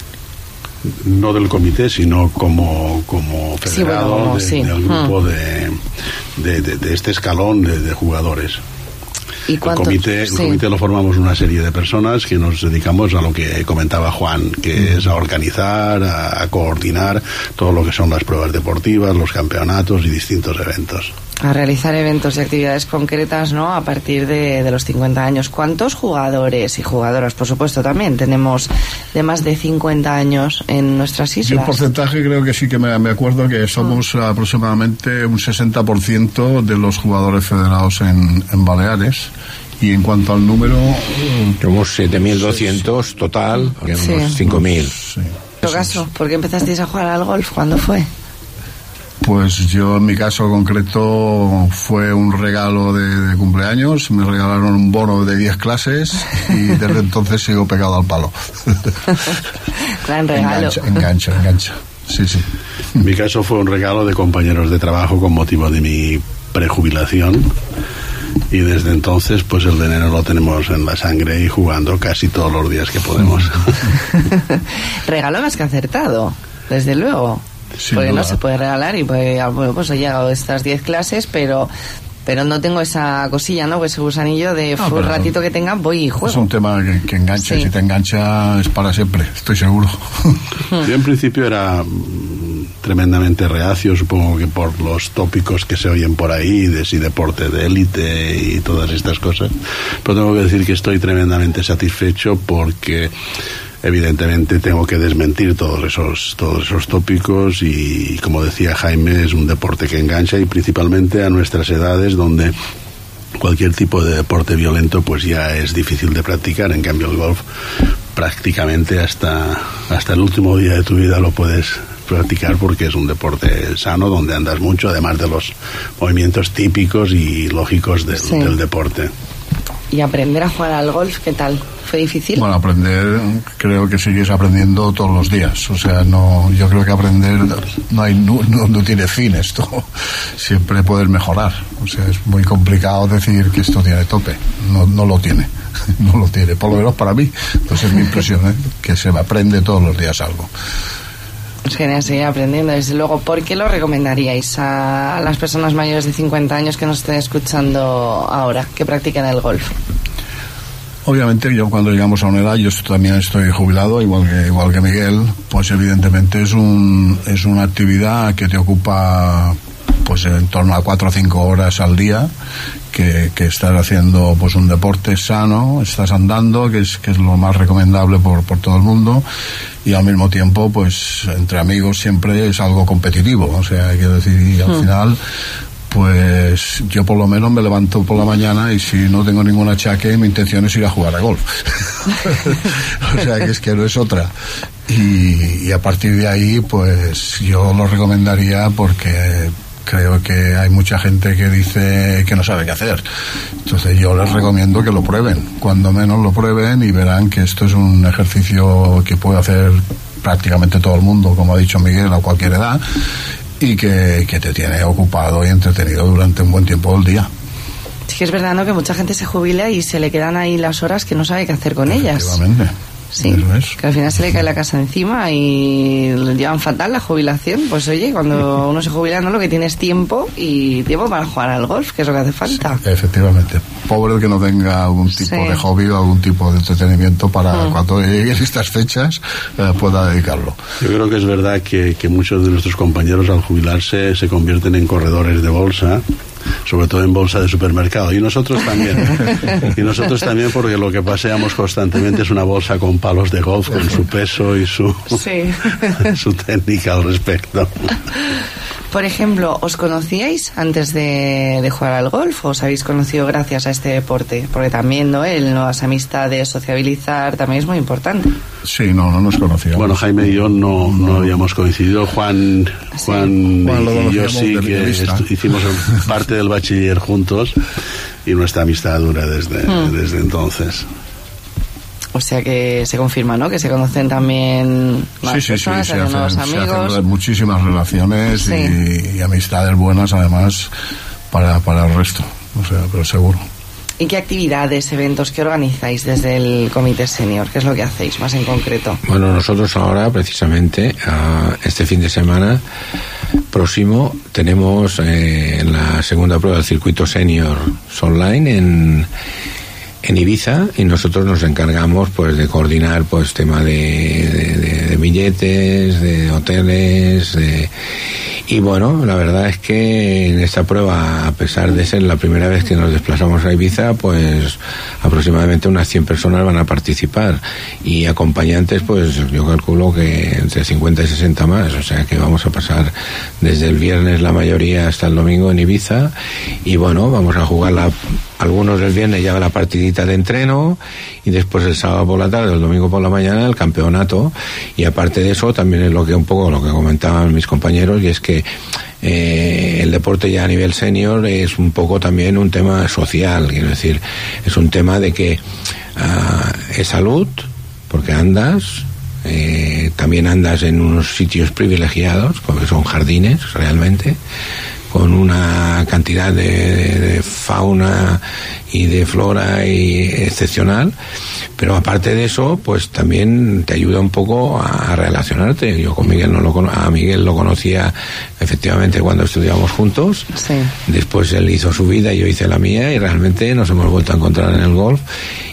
No del comité, sino como, como federado, sí, bueno, como, de, sí. del grupo hmm. de, de, de, de este escalón de, de jugadores. ¿Y el comité, sí. el comité lo formamos una serie de personas que nos dedicamos a lo que comentaba Juan, que mm. es a organizar, a, a coordinar todo lo que son las pruebas deportivas, los campeonatos y distintos eventos. A realizar eventos y actividades concretas, ¿no? A partir de, de los cincuenta años. ¿Cuántos jugadores y jugadoras, por supuesto, también tenemos de más de cincuenta años en nuestras islas? Yo un porcentaje creo que sí que me, me acuerdo que somos mm. aproximadamente un sesenta por ciento de los jugadores federados en, en Baleares. Y en cuanto al número... Somos siete mil doscientos sí. total, sí. unos cinco mil. Sí. En todo caso, ¿por qué empezasteis a jugar al golf? ¿Cuándo fue? Pues yo en mi caso concreto fue un regalo de, de cumpleaños, me regalaron un bono de diez clases y desde entonces sigo pegado al palo. Gran regalo. Engancha, engancha, engancha. Sí, sí. En mi caso fue un regalo de compañeros de trabajo con motivo de mi prejubilación y desde entonces pues el veneno lo tenemos en la sangre y jugando casi todos los días que podemos. Regalo más que acertado, desde luego. Sin porque duda. No se puede regalar y pues, bueno, pues he llegado a estas diez clases, pero pero no tengo esa cosilla, ¿no? Pues ese gusanillo de no, un ratito que tenga voy y juego. Es un tema que, que engancha, sí. Si te engancha es para siempre, estoy seguro. Yo en principio era tremendamente reacio, supongo que por los tópicos que se oyen por ahí de si deporte de élite y todas estas cosas, pero tengo que decir que estoy tremendamente satisfecho porque evidentemente tengo que desmentir todos esos todos esos tópicos y, como decía Jaime, es un deporte que engancha y principalmente a nuestras edades donde cualquier tipo de deporte violento pues ya es difícil de practicar. En cambio el golf prácticamente hasta hasta el último día de tu vida lo puedes practicar porque es un deporte sano donde andas mucho, además de los movimientos típicos y lógicos del, sí. del deporte. ¿Y aprender a jugar al golf, qué tal? ¿Fue difícil? Bueno, aprender, creo que sigues aprendiendo todos los días. O sea, no, yo creo que aprender no hay no, no tiene fin esto. Siempre puedes mejorar. O sea, es muy complicado decir que esto tiene tope. No, no lo tiene. No lo tiene. Por lo menos para mí. Entonces es mi impresión, ¿eh? Que se aprende todos los días algo. Es genial seguir aprendiendo, desde luego. ¿Por qué lo recomendaríais a las personas mayores de cincuenta años que nos estén escuchando ahora, que practiquen el golf? Obviamente yo cuando llegamos a una edad, yo también estoy jubilado, igual que igual que Miguel, pues evidentemente es un es una actividad que te ocupa pues en torno a cuatro o cinco horas al día, que, que estás haciendo pues un deporte sano, estás andando, que es que es lo más recomendable por, por todo el mundo, y al mismo tiempo pues entre amigos siempre es algo competitivo, o sea, hay que decir, y al hmm. final pues yo por lo menos me levanto por la mañana y si no tengo ningún achaque, mi intención es ir a jugar a golf. O sea, que es que no es otra. Y, y a partir de ahí, pues yo lo recomendaría porque creo que hay mucha gente que dice que no sabe qué hacer. Entonces yo les recomiendo que lo prueben. Cuando menos lo prueben y verán que esto es un ejercicio que puede hacer prácticamente todo el mundo, como ha dicho Miguel, a cualquier edad, y que, que te tiene ocupado y entretenido durante un buen tiempo del día. Sí que es verdad, ¿no?, que mucha gente se jubila y se le quedan ahí las horas que no sabe qué hacer con ellas. Efectivamente. Sí, que al final se le cae la casa encima y le llevan fatal la jubilación. Pues oye, cuando uno se jubila, no, lo que tiene es tiempo y tiempo para jugar al golf, que es lo que hace falta. Sí, efectivamente. Pobre el que no tenga algún tipo sí. de hobby o algún tipo de entretenimiento para mm. cuando lleguen estas fechas eh, pueda dedicarlo. Yo creo que es verdad que, que muchos de nuestros compañeros al jubilarse se convierten en corredores de bolsa, sobre todo en bolsa de supermercado, y nosotros también y nosotros también porque lo que paseamos constantemente es una bolsa con palos de golf, con su peso y su sí. su técnica al respecto. Por ejemplo, ¿os conocíais antes de, de jugar al golf o os habéis conocido gracias a este deporte? Porque también, ¿no? El nuevas amistades, sociabilizar, también es muy importante. Sí, no, no nos conocíamos. Bueno, Jaime y yo no, no habíamos coincidido. Juan, Juan, Juan lo y yo conocíamos sí de que vista. estu- hicimos parte del bachiller juntos y nuestra amistad dura desde, Hmm. desde entonces. O sea que se confirma, ¿no? Que se conocen también más Sí, sí, sí, personas, se hacen hacen, nuevos se amigos. hacen muchísimas relaciones Sí. y, y amistades buenas, además, para, para el resto. O sea, pero seguro. ¿Y qué actividades, eventos que organizáis desde el Comité Senior? ¿Qué es lo que hacéis más en concreto? Bueno, nosotros ahora, precisamente, uh, este fin de semana próximo, tenemos eh, la segunda prueba del circuito senior online en, en Ibiza, y nosotros nos encargamos pues de coordinar pues tema de, de, de, de billetes, de hoteles, de, y bueno, la verdad es que en esta prueba, a pesar de ser la primera vez que nos desplazamos a Ibiza, pues aproximadamente unas cien personas van a participar, y acompañantes pues yo calculo que entre cincuenta y sesenta más, o sea que vamos a pasar desde el viernes la mayoría hasta el domingo en Ibiza, y bueno, vamos a jugar la, algunos del viernes ya la partidita de entreno, y después el sábado por la tarde, el domingo por la mañana el campeonato. Y aparte de eso también es lo que un poco lo que comentaban mis compañeros, y es que eh, el deporte ya a nivel senior es un poco también un tema social, quiero decir, es un tema de que uh, es salud, porque andas, eh, también andas en unos sitios privilegiados, porque son jardines realmente, con una cantidad de, de, de fauna y de flora y excepcional, pero aparte de eso pues también te ayuda un poco a, a relacionarte. Yo con Miguel no lo cono- a Miguel lo conocía efectivamente cuando estudiamos juntos, Sí. después él hizo su vida y yo hice la mía, y realmente nos hemos vuelto a encontrar en el golf,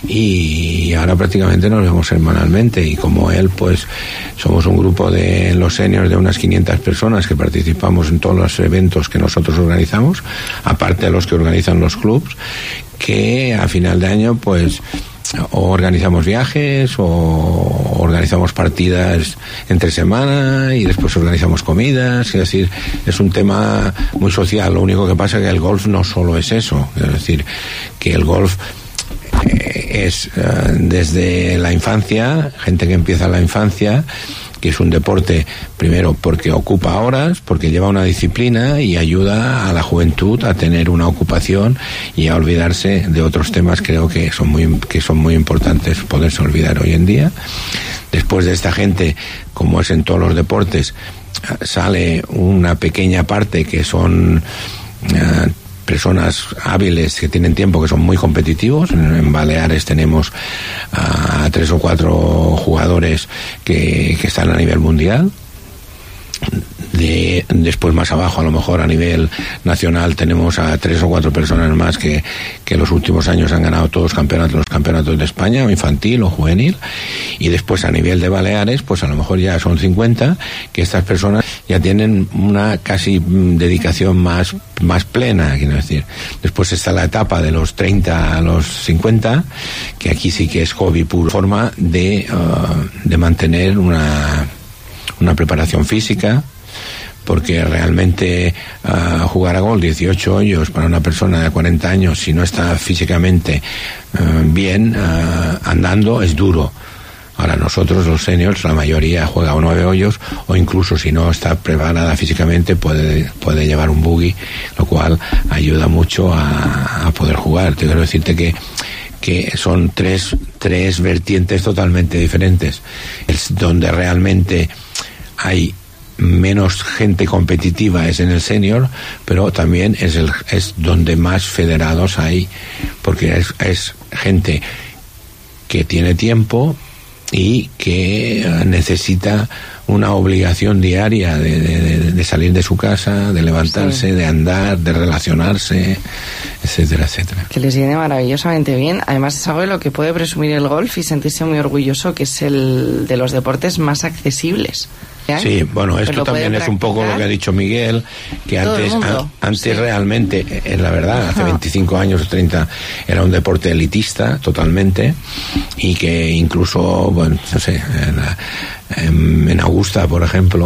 y ahora prácticamente nos vemos semanalmente, y como él pues somos un grupo de los seniors de unas quinientas personas que participamos en todos los eventos que nosotros organizamos, aparte de los que organizan los clubs, que a final de año pues o organizamos viajes o organizamos partidas entre semana, y después organizamos comidas, es decir, es un tema muy social. Lo único que pasa es que el golf no solo es eso, es decir, que el golf eh, es uh, desde la infancia, gente que empieza en la infancia, que es un deporte, primero, porque ocupa horas, porque lleva una disciplina y ayuda a la juventud a tener una ocupación y a olvidarse de otros temas, creo que son muy, que son muy importantes poderse olvidar hoy en día. Después de esta gente, como es en todos los deportes, sale una pequeña parte que son uh, personas hábiles que tienen tiempo, que son muy competitivos. En Baleares tenemos a uh, tres o cuatro jugadores que, que están a nivel mundial. De, después más abajo, a lo mejor a nivel nacional, tenemos a tres o cuatro personas más que, que en los últimos años han ganado todos los campeonatos, los campeonatos de España, o infantil o juvenil. Y después a nivel de Baleares, pues a lo mejor ya son cincuenta, que estas personas ya tienen una casi dedicación más, más plena, quiero decir. Después está la etapa de los treinta a los cincuenta, que aquí sí que es hobby puro, forma de, uh, de mantener una una preparación física, porque realmente uh, jugar a golf dieciocho hoyos para una persona de cuarenta años, si no está físicamente uh, bien uh, andando, es duro. Ahora nosotros los seniors, la mayoría juega a nueve hoyos, o incluso si no está preparada físicamente puede, puede llevar un buggy, lo cual ayuda mucho a, a poder jugar. Te quiero decirte que que son tres, tres vertientes totalmente diferentes. Es donde realmente hay menos gente competitiva es en el senior, pero también es el es donde más federados hay, porque es, es gente que tiene tiempo y que necesita una obligación diaria de, de, de salir de su casa, de levantarse, sí, de andar, de relacionarse, etcétera, etcétera. Que les viene maravillosamente bien. Además es algo de lo que puede presumir el golf y sentirse muy orgulloso, que es el de los deportes más accesibles. ¿Ya? Sí, bueno, esto también es un poco lo que ha dicho Miguel, que antes, a, antes sí, realmente, es la verdad, hace veinticinco años o treinta era un deporte elitista totalmente, y que incluso, bueno, no sé, en, en, en Augusta, por ejemplo,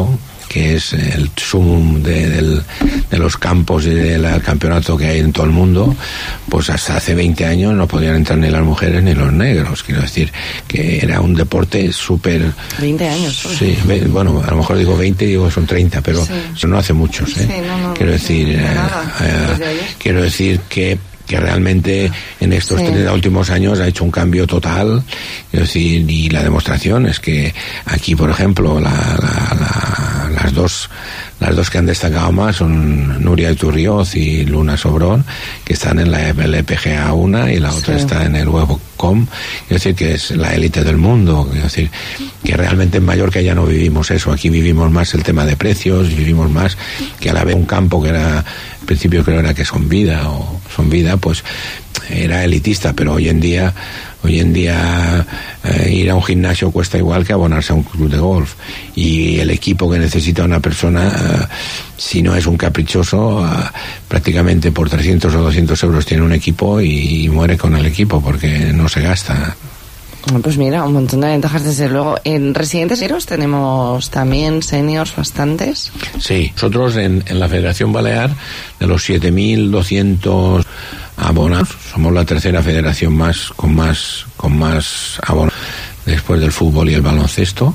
que es el sumum de, del, de los campos y del campeonato que hay en todo el mundo, pues hasta hace veinte años no podían entrar ni las mujeres ni los negros. Quiero decir que era un deporte súper... veinte años. Sí, bueno, a lo mejor digo veinte, digo son treinta, pero sí. Eso no hace muchos, ¿eh? Sí, no, no, quiero decir, no, eh, eh, quiero decir que que realmente en estos sí. treinta últimos años ha hecho un cambio total, es decir, y la demostración es que aquí, por ejemplo, la, la, la, las dos las dos que han destacado más son Nuria Iturrioz y Luna Sobrón, que están en la L P G A uno y la otra sí. está en el Webcom, es decir, que es la élite del mundo, es decir, que realmente en Mallorca ya no vivimos eso, aquí vivimos más el tema de precios, vivimos más que a la vez un campo que era, al principio creo era que son vida o son vida, pues era elitista, pero hoy en día hoy en día eh, ir a un gimnasio cuesta igual que abonarse a un club de golf, y el equipo que necesita una persona, eh, si no es un caprichoso, eh, prácticamente por trescientos o doscientos euros tiene un equipo y, y muere con el equipo porque no se gasta. Pues mira, un montón de ventajas desde luego. En residentes seniors tenemos también seniors bastantes. Sí, nosotros en, en la Federación Balear, de los siete mil doscientos abonados, somos la tercera federación más con más con más abonados después del fútbol y el baloncesto.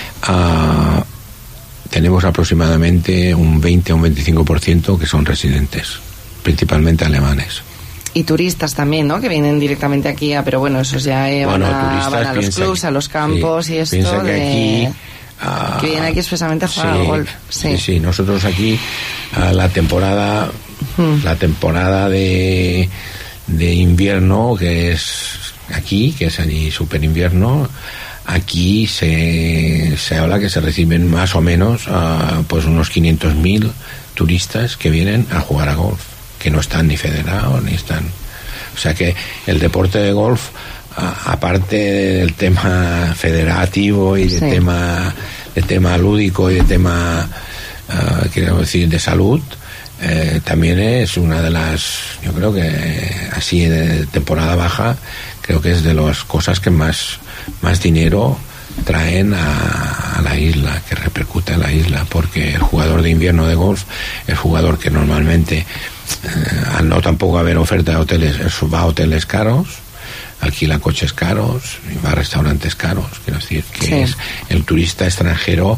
Uh, tenemos aproximadamente un veinte o un veinticinco por ciento que son residentes, principalmente alemanes. Y turistas también, ¿no? Que vienen directamente aquí, a, pero bueno, esos ya eh, bueno, van, a, van a los clubs, a los campos, sí, y esto piensa que de... aquí... Uh, que vienen aquí expresamente a jugar sí, al golf. Sí. sí, sí, nosotros aquí uh, la temporada hmm. la temporada de, de invierno, que es aquí, que es allí super invierno, aquí se, se habla que se reciben más o menos uh, pues unos quinientos mil turistas que vienen a jugar a golf, que no están ni federados ni están, o sea que el deporte de golf, a, aparte del tema federativo y del sí. tema de tema lúdico y de tema uh, quiero decir de salud, eh, también es una de las, yo creo que así de temporada baja, creo que es de las cosas que más más dinero traen a, a la isla, que repercute en la isla, porque el jugador de invierno de golf, el jugador que normalmente eh, al no tampoco haber oferta de hoteles, va a hoteles caros, alquila coches caros y va a restaurantes caros, quiero decir que sí. es el turista extranjero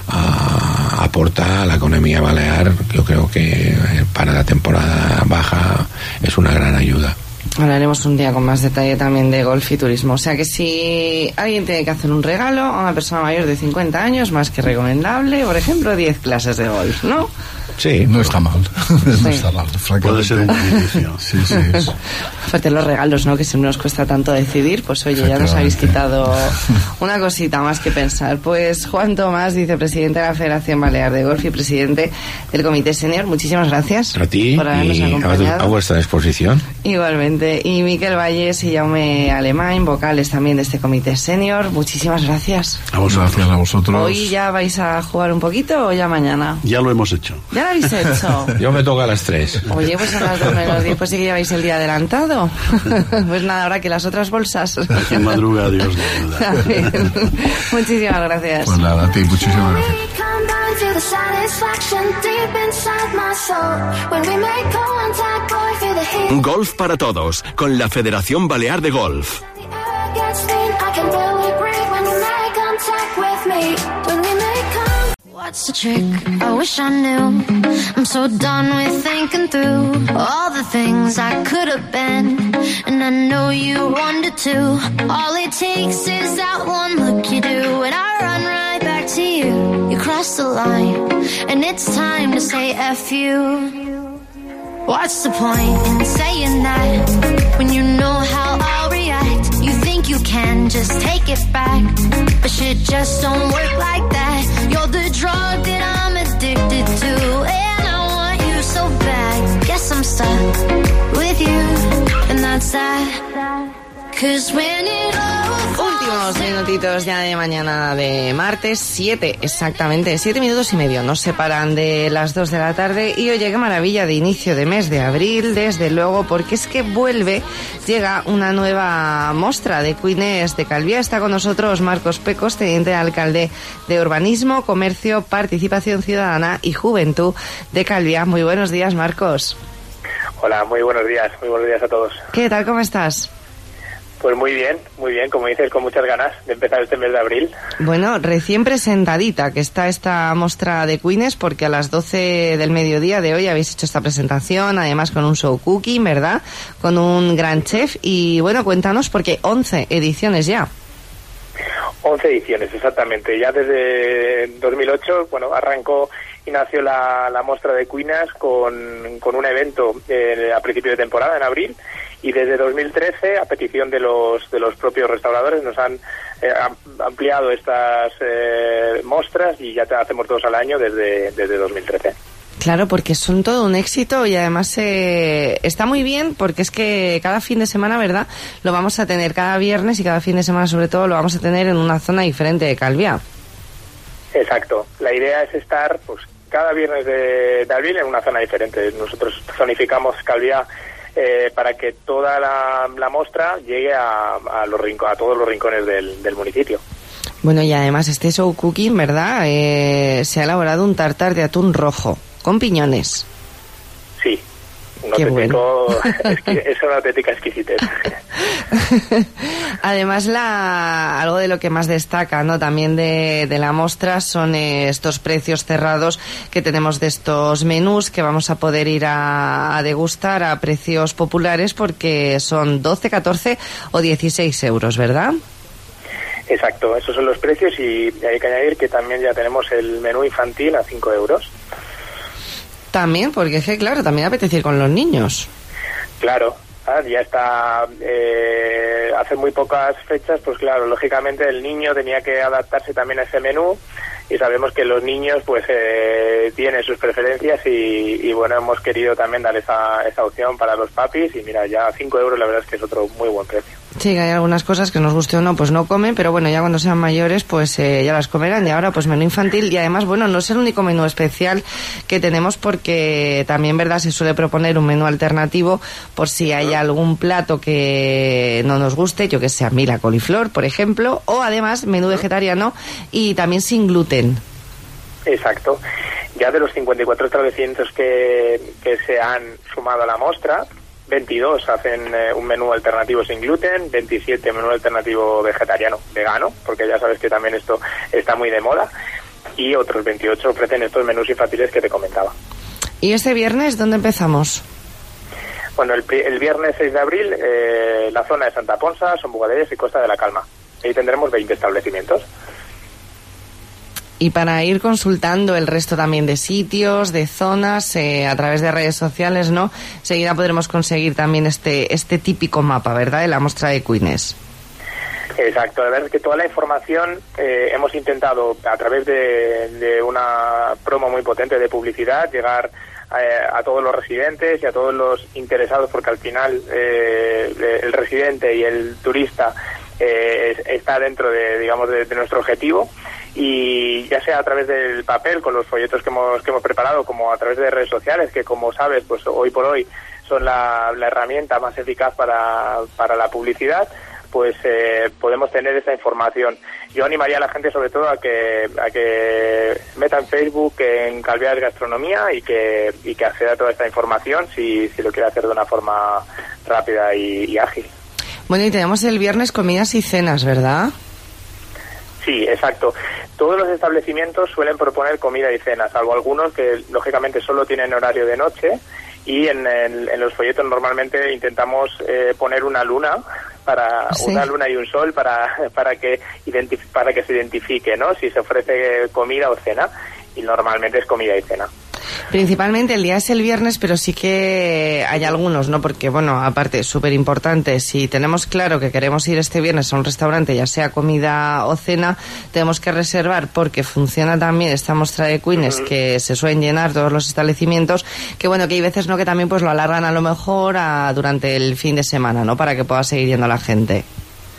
uh, aporta a la economía balear, yo creo que para la temporada baja es una gran ayuda. Hablaremos un día con más detalle también de golf y turismo. O sea que si alguien tiene que hacer un regalo a una persona mayor de cincuenta años, más que recomendable, por ejemplo, diez clases de golf, ¿no? Sí, no está mal. Sí. No está mal, puede ser un beneficio. Sí, sí. Aparte los regalos, ¿no? Que siempre nos cuesta tanto decidir, pues oye, ya nos habéis quitado una cosita más que pensar. Pues Juan Tomás, vicepresidente de la Federación Balear de Golf y presidente del Comité Senior, muchísimas gracias a ti por habernos y acompañado. A vuestra disposición. Igualmente. Y Miquel Valles y Jaume Alemán, vocales también de este Comité Senior, muchísimas gracias. A vosotros. Gracias a vosotros. ¿Hoy ya vais a jugar un poquito o ya mañana? Ya lo hemos hecho. ¿Ya lo habéis hecho? Yo me toca a las tres. Oye, pues a las dos menos diez, pues sí que lleváis el día adelantado. Pues nada, ahora que las otras bolsas. En madruga, Dios no ayuda. Muchísimas gracias. Pues nada, a ti, muchísimas gracias. Golf para todos, con la Federación Balear de Golf. What's the trick? I wish I knew. I'm so done with thinking through all the things I could have been, and I know you wanted to. All it takes is that one look you do, and I run right back to you. You cross the line, and it's time to say F you. What's the point in saying that when you know how I'll react? You think you can just take it back, but shit just don't work like that. You're the drug that I'm addicted to, and I want you so bad. Guess I'm stuck with you, and that's that. Cause when it all Último Unos minutitos ya de mañana de martes, siete exactamente, siete minutos y medio nos separan de las dos de la tarde y oye, qué maravilla de inicio de mes de abril, desde luego, porque es que vuelve, llega una nueva mostra de cuines de Calviá. Está con nosotros Marcos Pecos, teniente alcalde de Urbanismo, Comercio, Participación Ciudadana y Juventud de Calviá. Muy buenos días, Marcos. Hola, muy buenos días, muy buenos días a todos. ¿Qué tal, cómo estás? Pues muy bien, muy bien, como dices, con muchas ganas de empezar este mes de abril. Bueno, recién presentadita que está esta mostra de cuines, porque a las doce del mediodía de hoy habéis hecho esta presentación, además con un show cooking, ¿verdad? Con un gran chef y bueno, cuéntanos, porque once ediciones ya. once ediciones, exactamente. Ya desde dos mil ocho, bueno, arrancó y nació la, la mostra de cuinas con, con un evento eh, a principio de temporada, en abril, y desde dos mil trece, a petición de los de los propios restauradores, nos han eh, ampliado estas eh, mostras y ya te hacemos dos al año desde, desde dos mil trece. Claro, porque son todo un éxito y además eh, está muy bien porque es que cada fin de semana, ¿verdad?, lo vamos a tener cada viernes y cada fin de semana sobre todo lo vamos a tener en una zona diferente de Calviá. Exacto. La idea es estar pues cada viernes de, de abril en una zona diferente. Nosotros zonificamos Calviá eh, para que toda la, la mostra llegue a, a, los rinco, a todos los rincones del, del municipio. Bueno, y además este show cooking, ¿verdad?, eh, se ha elaborado un tartar de atún rojo con piñones. Sí, un Qué auténtico, bueno. es, que es una auténtica exquisitez. Además, la, algo de lo que más destaca, ¿no?, también de, de la mostra son estos precios cerrados que tenemos de estos menús que vamos a poder ir a, a degustar a precios populares porque son doce, catorce o dieciséis euros, ¿verdad? Exacto, esos son los precios y hay que añadir que también ya tenemos el menú infantil a cinco euros. También, porque es que, claro, también apetece ir con los niños. Claro, ah, ya está, eh, hace muy pocas fechas, pues claro, lógicamente el niño tenía que adaptarse también a ese menú y sabemos que los niños pues eh, tienen sus preferencias y, y bueno, hemos querido también dar esa, esa opción para los papis y mira, ya cinco euros la verdad es que es otro muy buen precio. Sí, que hay algunas cosas que nos guste o no, pues no comen, pero bueno, ya cuando sean mayores, pues eh, ya las comerán. Y ahora, pues menú infantil. Y además, bueno, no es el único menú especial que tenemos porque también, ¿verdad?, se suele proponer un menú alternativo por si hay algún plato que no nos guste, yo que sé, a mí la coliflor, por ejemplo, o además menú vegetariano y también sin gluten. Exacto. Ya de los cincuenta y cuatro establecimientos que, que se han sumado a la mostra, veintidós hacen eh, un menú alternativo sin gluten, veintisiete menú alternativo vegetariano, vegano, porque ya sabes que también esto está muy de moda, y otros veintiocho ofrecen estos menús infantiles que te comentaba. ¿Y este viernes dónde empezamos? Bueno, el, el viernes seis de abril, eh, la zona de Santa Ponsa, Son Bugadelles y Costa de la Calma. Ahí tendremos veinte establecimientos. Y para ir consultando el resto también de sitios, de zonas, eh, a través de redes sociales, ¿no?, seguida podremos conseguir también este este típico mapa, ¿verdad?, de la mostra de cuines. Exacto, la verdad es que toda la información eh, hemos intentado a través de, de una promo muy potente de publicidad llegar eh, a todos los residentes y a todos los interesados, porque al final eh, el residente y el turista eh, está dentro de, digamos, de, de nuestro objetivo. Y ya sea a través del papel con los folletos que hemos que hemos preparado, como a través de redes sociales, que como sabes, pues hoy por hoy son la, la herramienta más eficaz para, para la publicidad, pues eh, podemos tener esa información. Yo animaría a la gente sobre todo a que a que meta en Facebook en Calviá Gastronomía y que y que acceda a toda esta información si, si lo quiere hacer de una forma rápida y, y ágil. Bueno, y tenemos el viernes comidas y cenas, ¿verdad? Sí, exacto. Todos los establecimientos suelen proponer comida y cena, salvo algunos que lógicamente solo tienen horario de noche y en, en, en los folletos normalmente intentamos eh, poner una luna para sí. una luna y un sol para para que identif- para que se identifique, ¿no?, si se ofrece comida o cena, y normalmente es comida y cena. Principalmente el día es el viernes, pero sí que hay algunos, ¿no? Porque, bueno, aparte, súper importante, si tenemos claro que queremos ir este viernes a un restaurante, ya sea comida o cena, tenemos que reservar porque funciona también esta mostra de cuines, uh-huh. que se suelen llenar todos los establecimientos, que bueno, que hay veces, ¿no?, que también pues lo alargan a lo mejor a, durante el fin de semana, ¿no?, para que pueda seguir yendo la gente.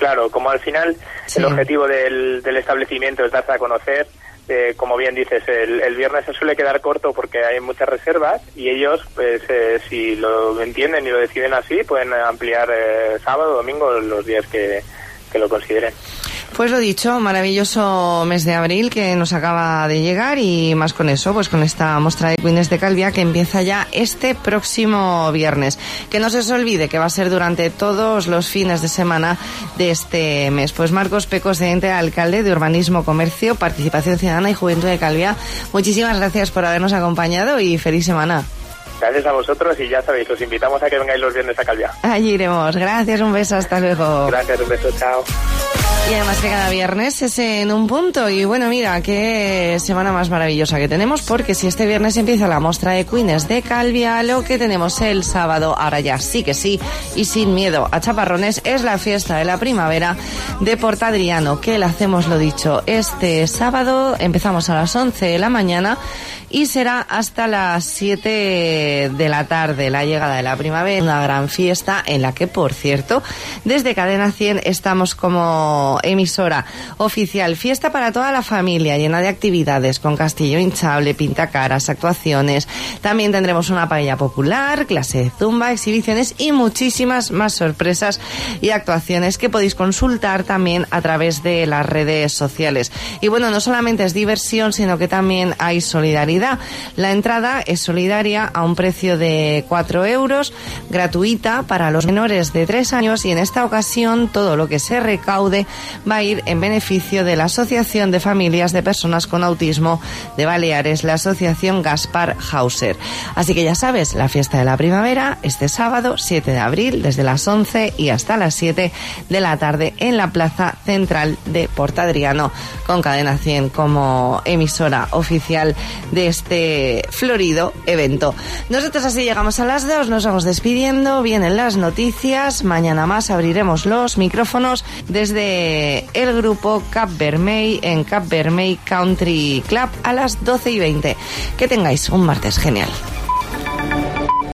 Claro, como al final sí. el objetivo del, del establecimiento es darse a conocer, eh, como bien dices, el, el viernes se suele quedar corto porque hay muchas reservas y ellos, pues eh, si lo entienden y lo deciden así, pueden ampliar eh, sábado, domingo, los días que, que lo consideren. Pues lo dicho, maravilloso mes de abril que nos acaba de llegar y más con eso, pues con esta muestra de Queens de Calvia que empieza ya este próximo viernes. Que no se os olvide que va a ser durante todos los fines de semana de este mes. Pues Marcos Pecos, teniente alcalde de Urbanismo, Comercio, Participación Ciudadana y Juventud de Calvia, muchísimas gracias por habernos acompañado y feliz semana. Gracias a vosotros y ya sabéis, os invitamos a que vengáis los viernes a Calvia. Allí iremos. Gracias, un beso, hasta luego. Gracias, un beso, chao. Y además que cada viernes es en un punto. Y bueno, mira, qué semana más maravillosa que tenemos, porque si este viernes empieza la muestra de Queens de Calvia, lo que tenemos el sábado, ahora ya sí que sí, y sin miedo a chaparrones, es la fiesta de la primavera de Portadriano, que la hacemos, lo dicho, este sábado. Empezamos a las once de la mañana y será hasta las siete de la tarde la llegada de la primavera, una gran fiesta en la que, por cierto, desde Cadena cien estamos como emisora oficial. Fiesta para toda la familia, llena de actividades, con castillo hinchable, pintacaras, actuaciones. También tendremos una paella popular, clase de zumba, exhibiciones y muchísimas más sorpresas y actuaciones que podéis consultar también a través de las redes sociales. Y bueno, no solamente es diversión, sino que también hay solidaridad. La entrada es solidaria a un precio de cuatro euros, gratuita para los menores de tres años, y en esta ocasión todo lo que se recaude va a ir en beneficio de la Asociación de Familias de Personas con Autismo de Baleares, la Asociación Gaspar Hauser. Así que ya sabes, la fiesta de la primavera este sábado siete de abril desde las once y hasta las siete de la tarde en la Plaza Central de Portadriano, con Cadena cien como emisora oficial de este florido evento. Nosotros así llegamos a las dos, nos vamos despidiendo, vienen las noticias, mañana más abriremos los micrófonos desde el grupo Cap Vermell en Cap Vermell Country Club a las doce y veinte. Que tengáis un martes genial.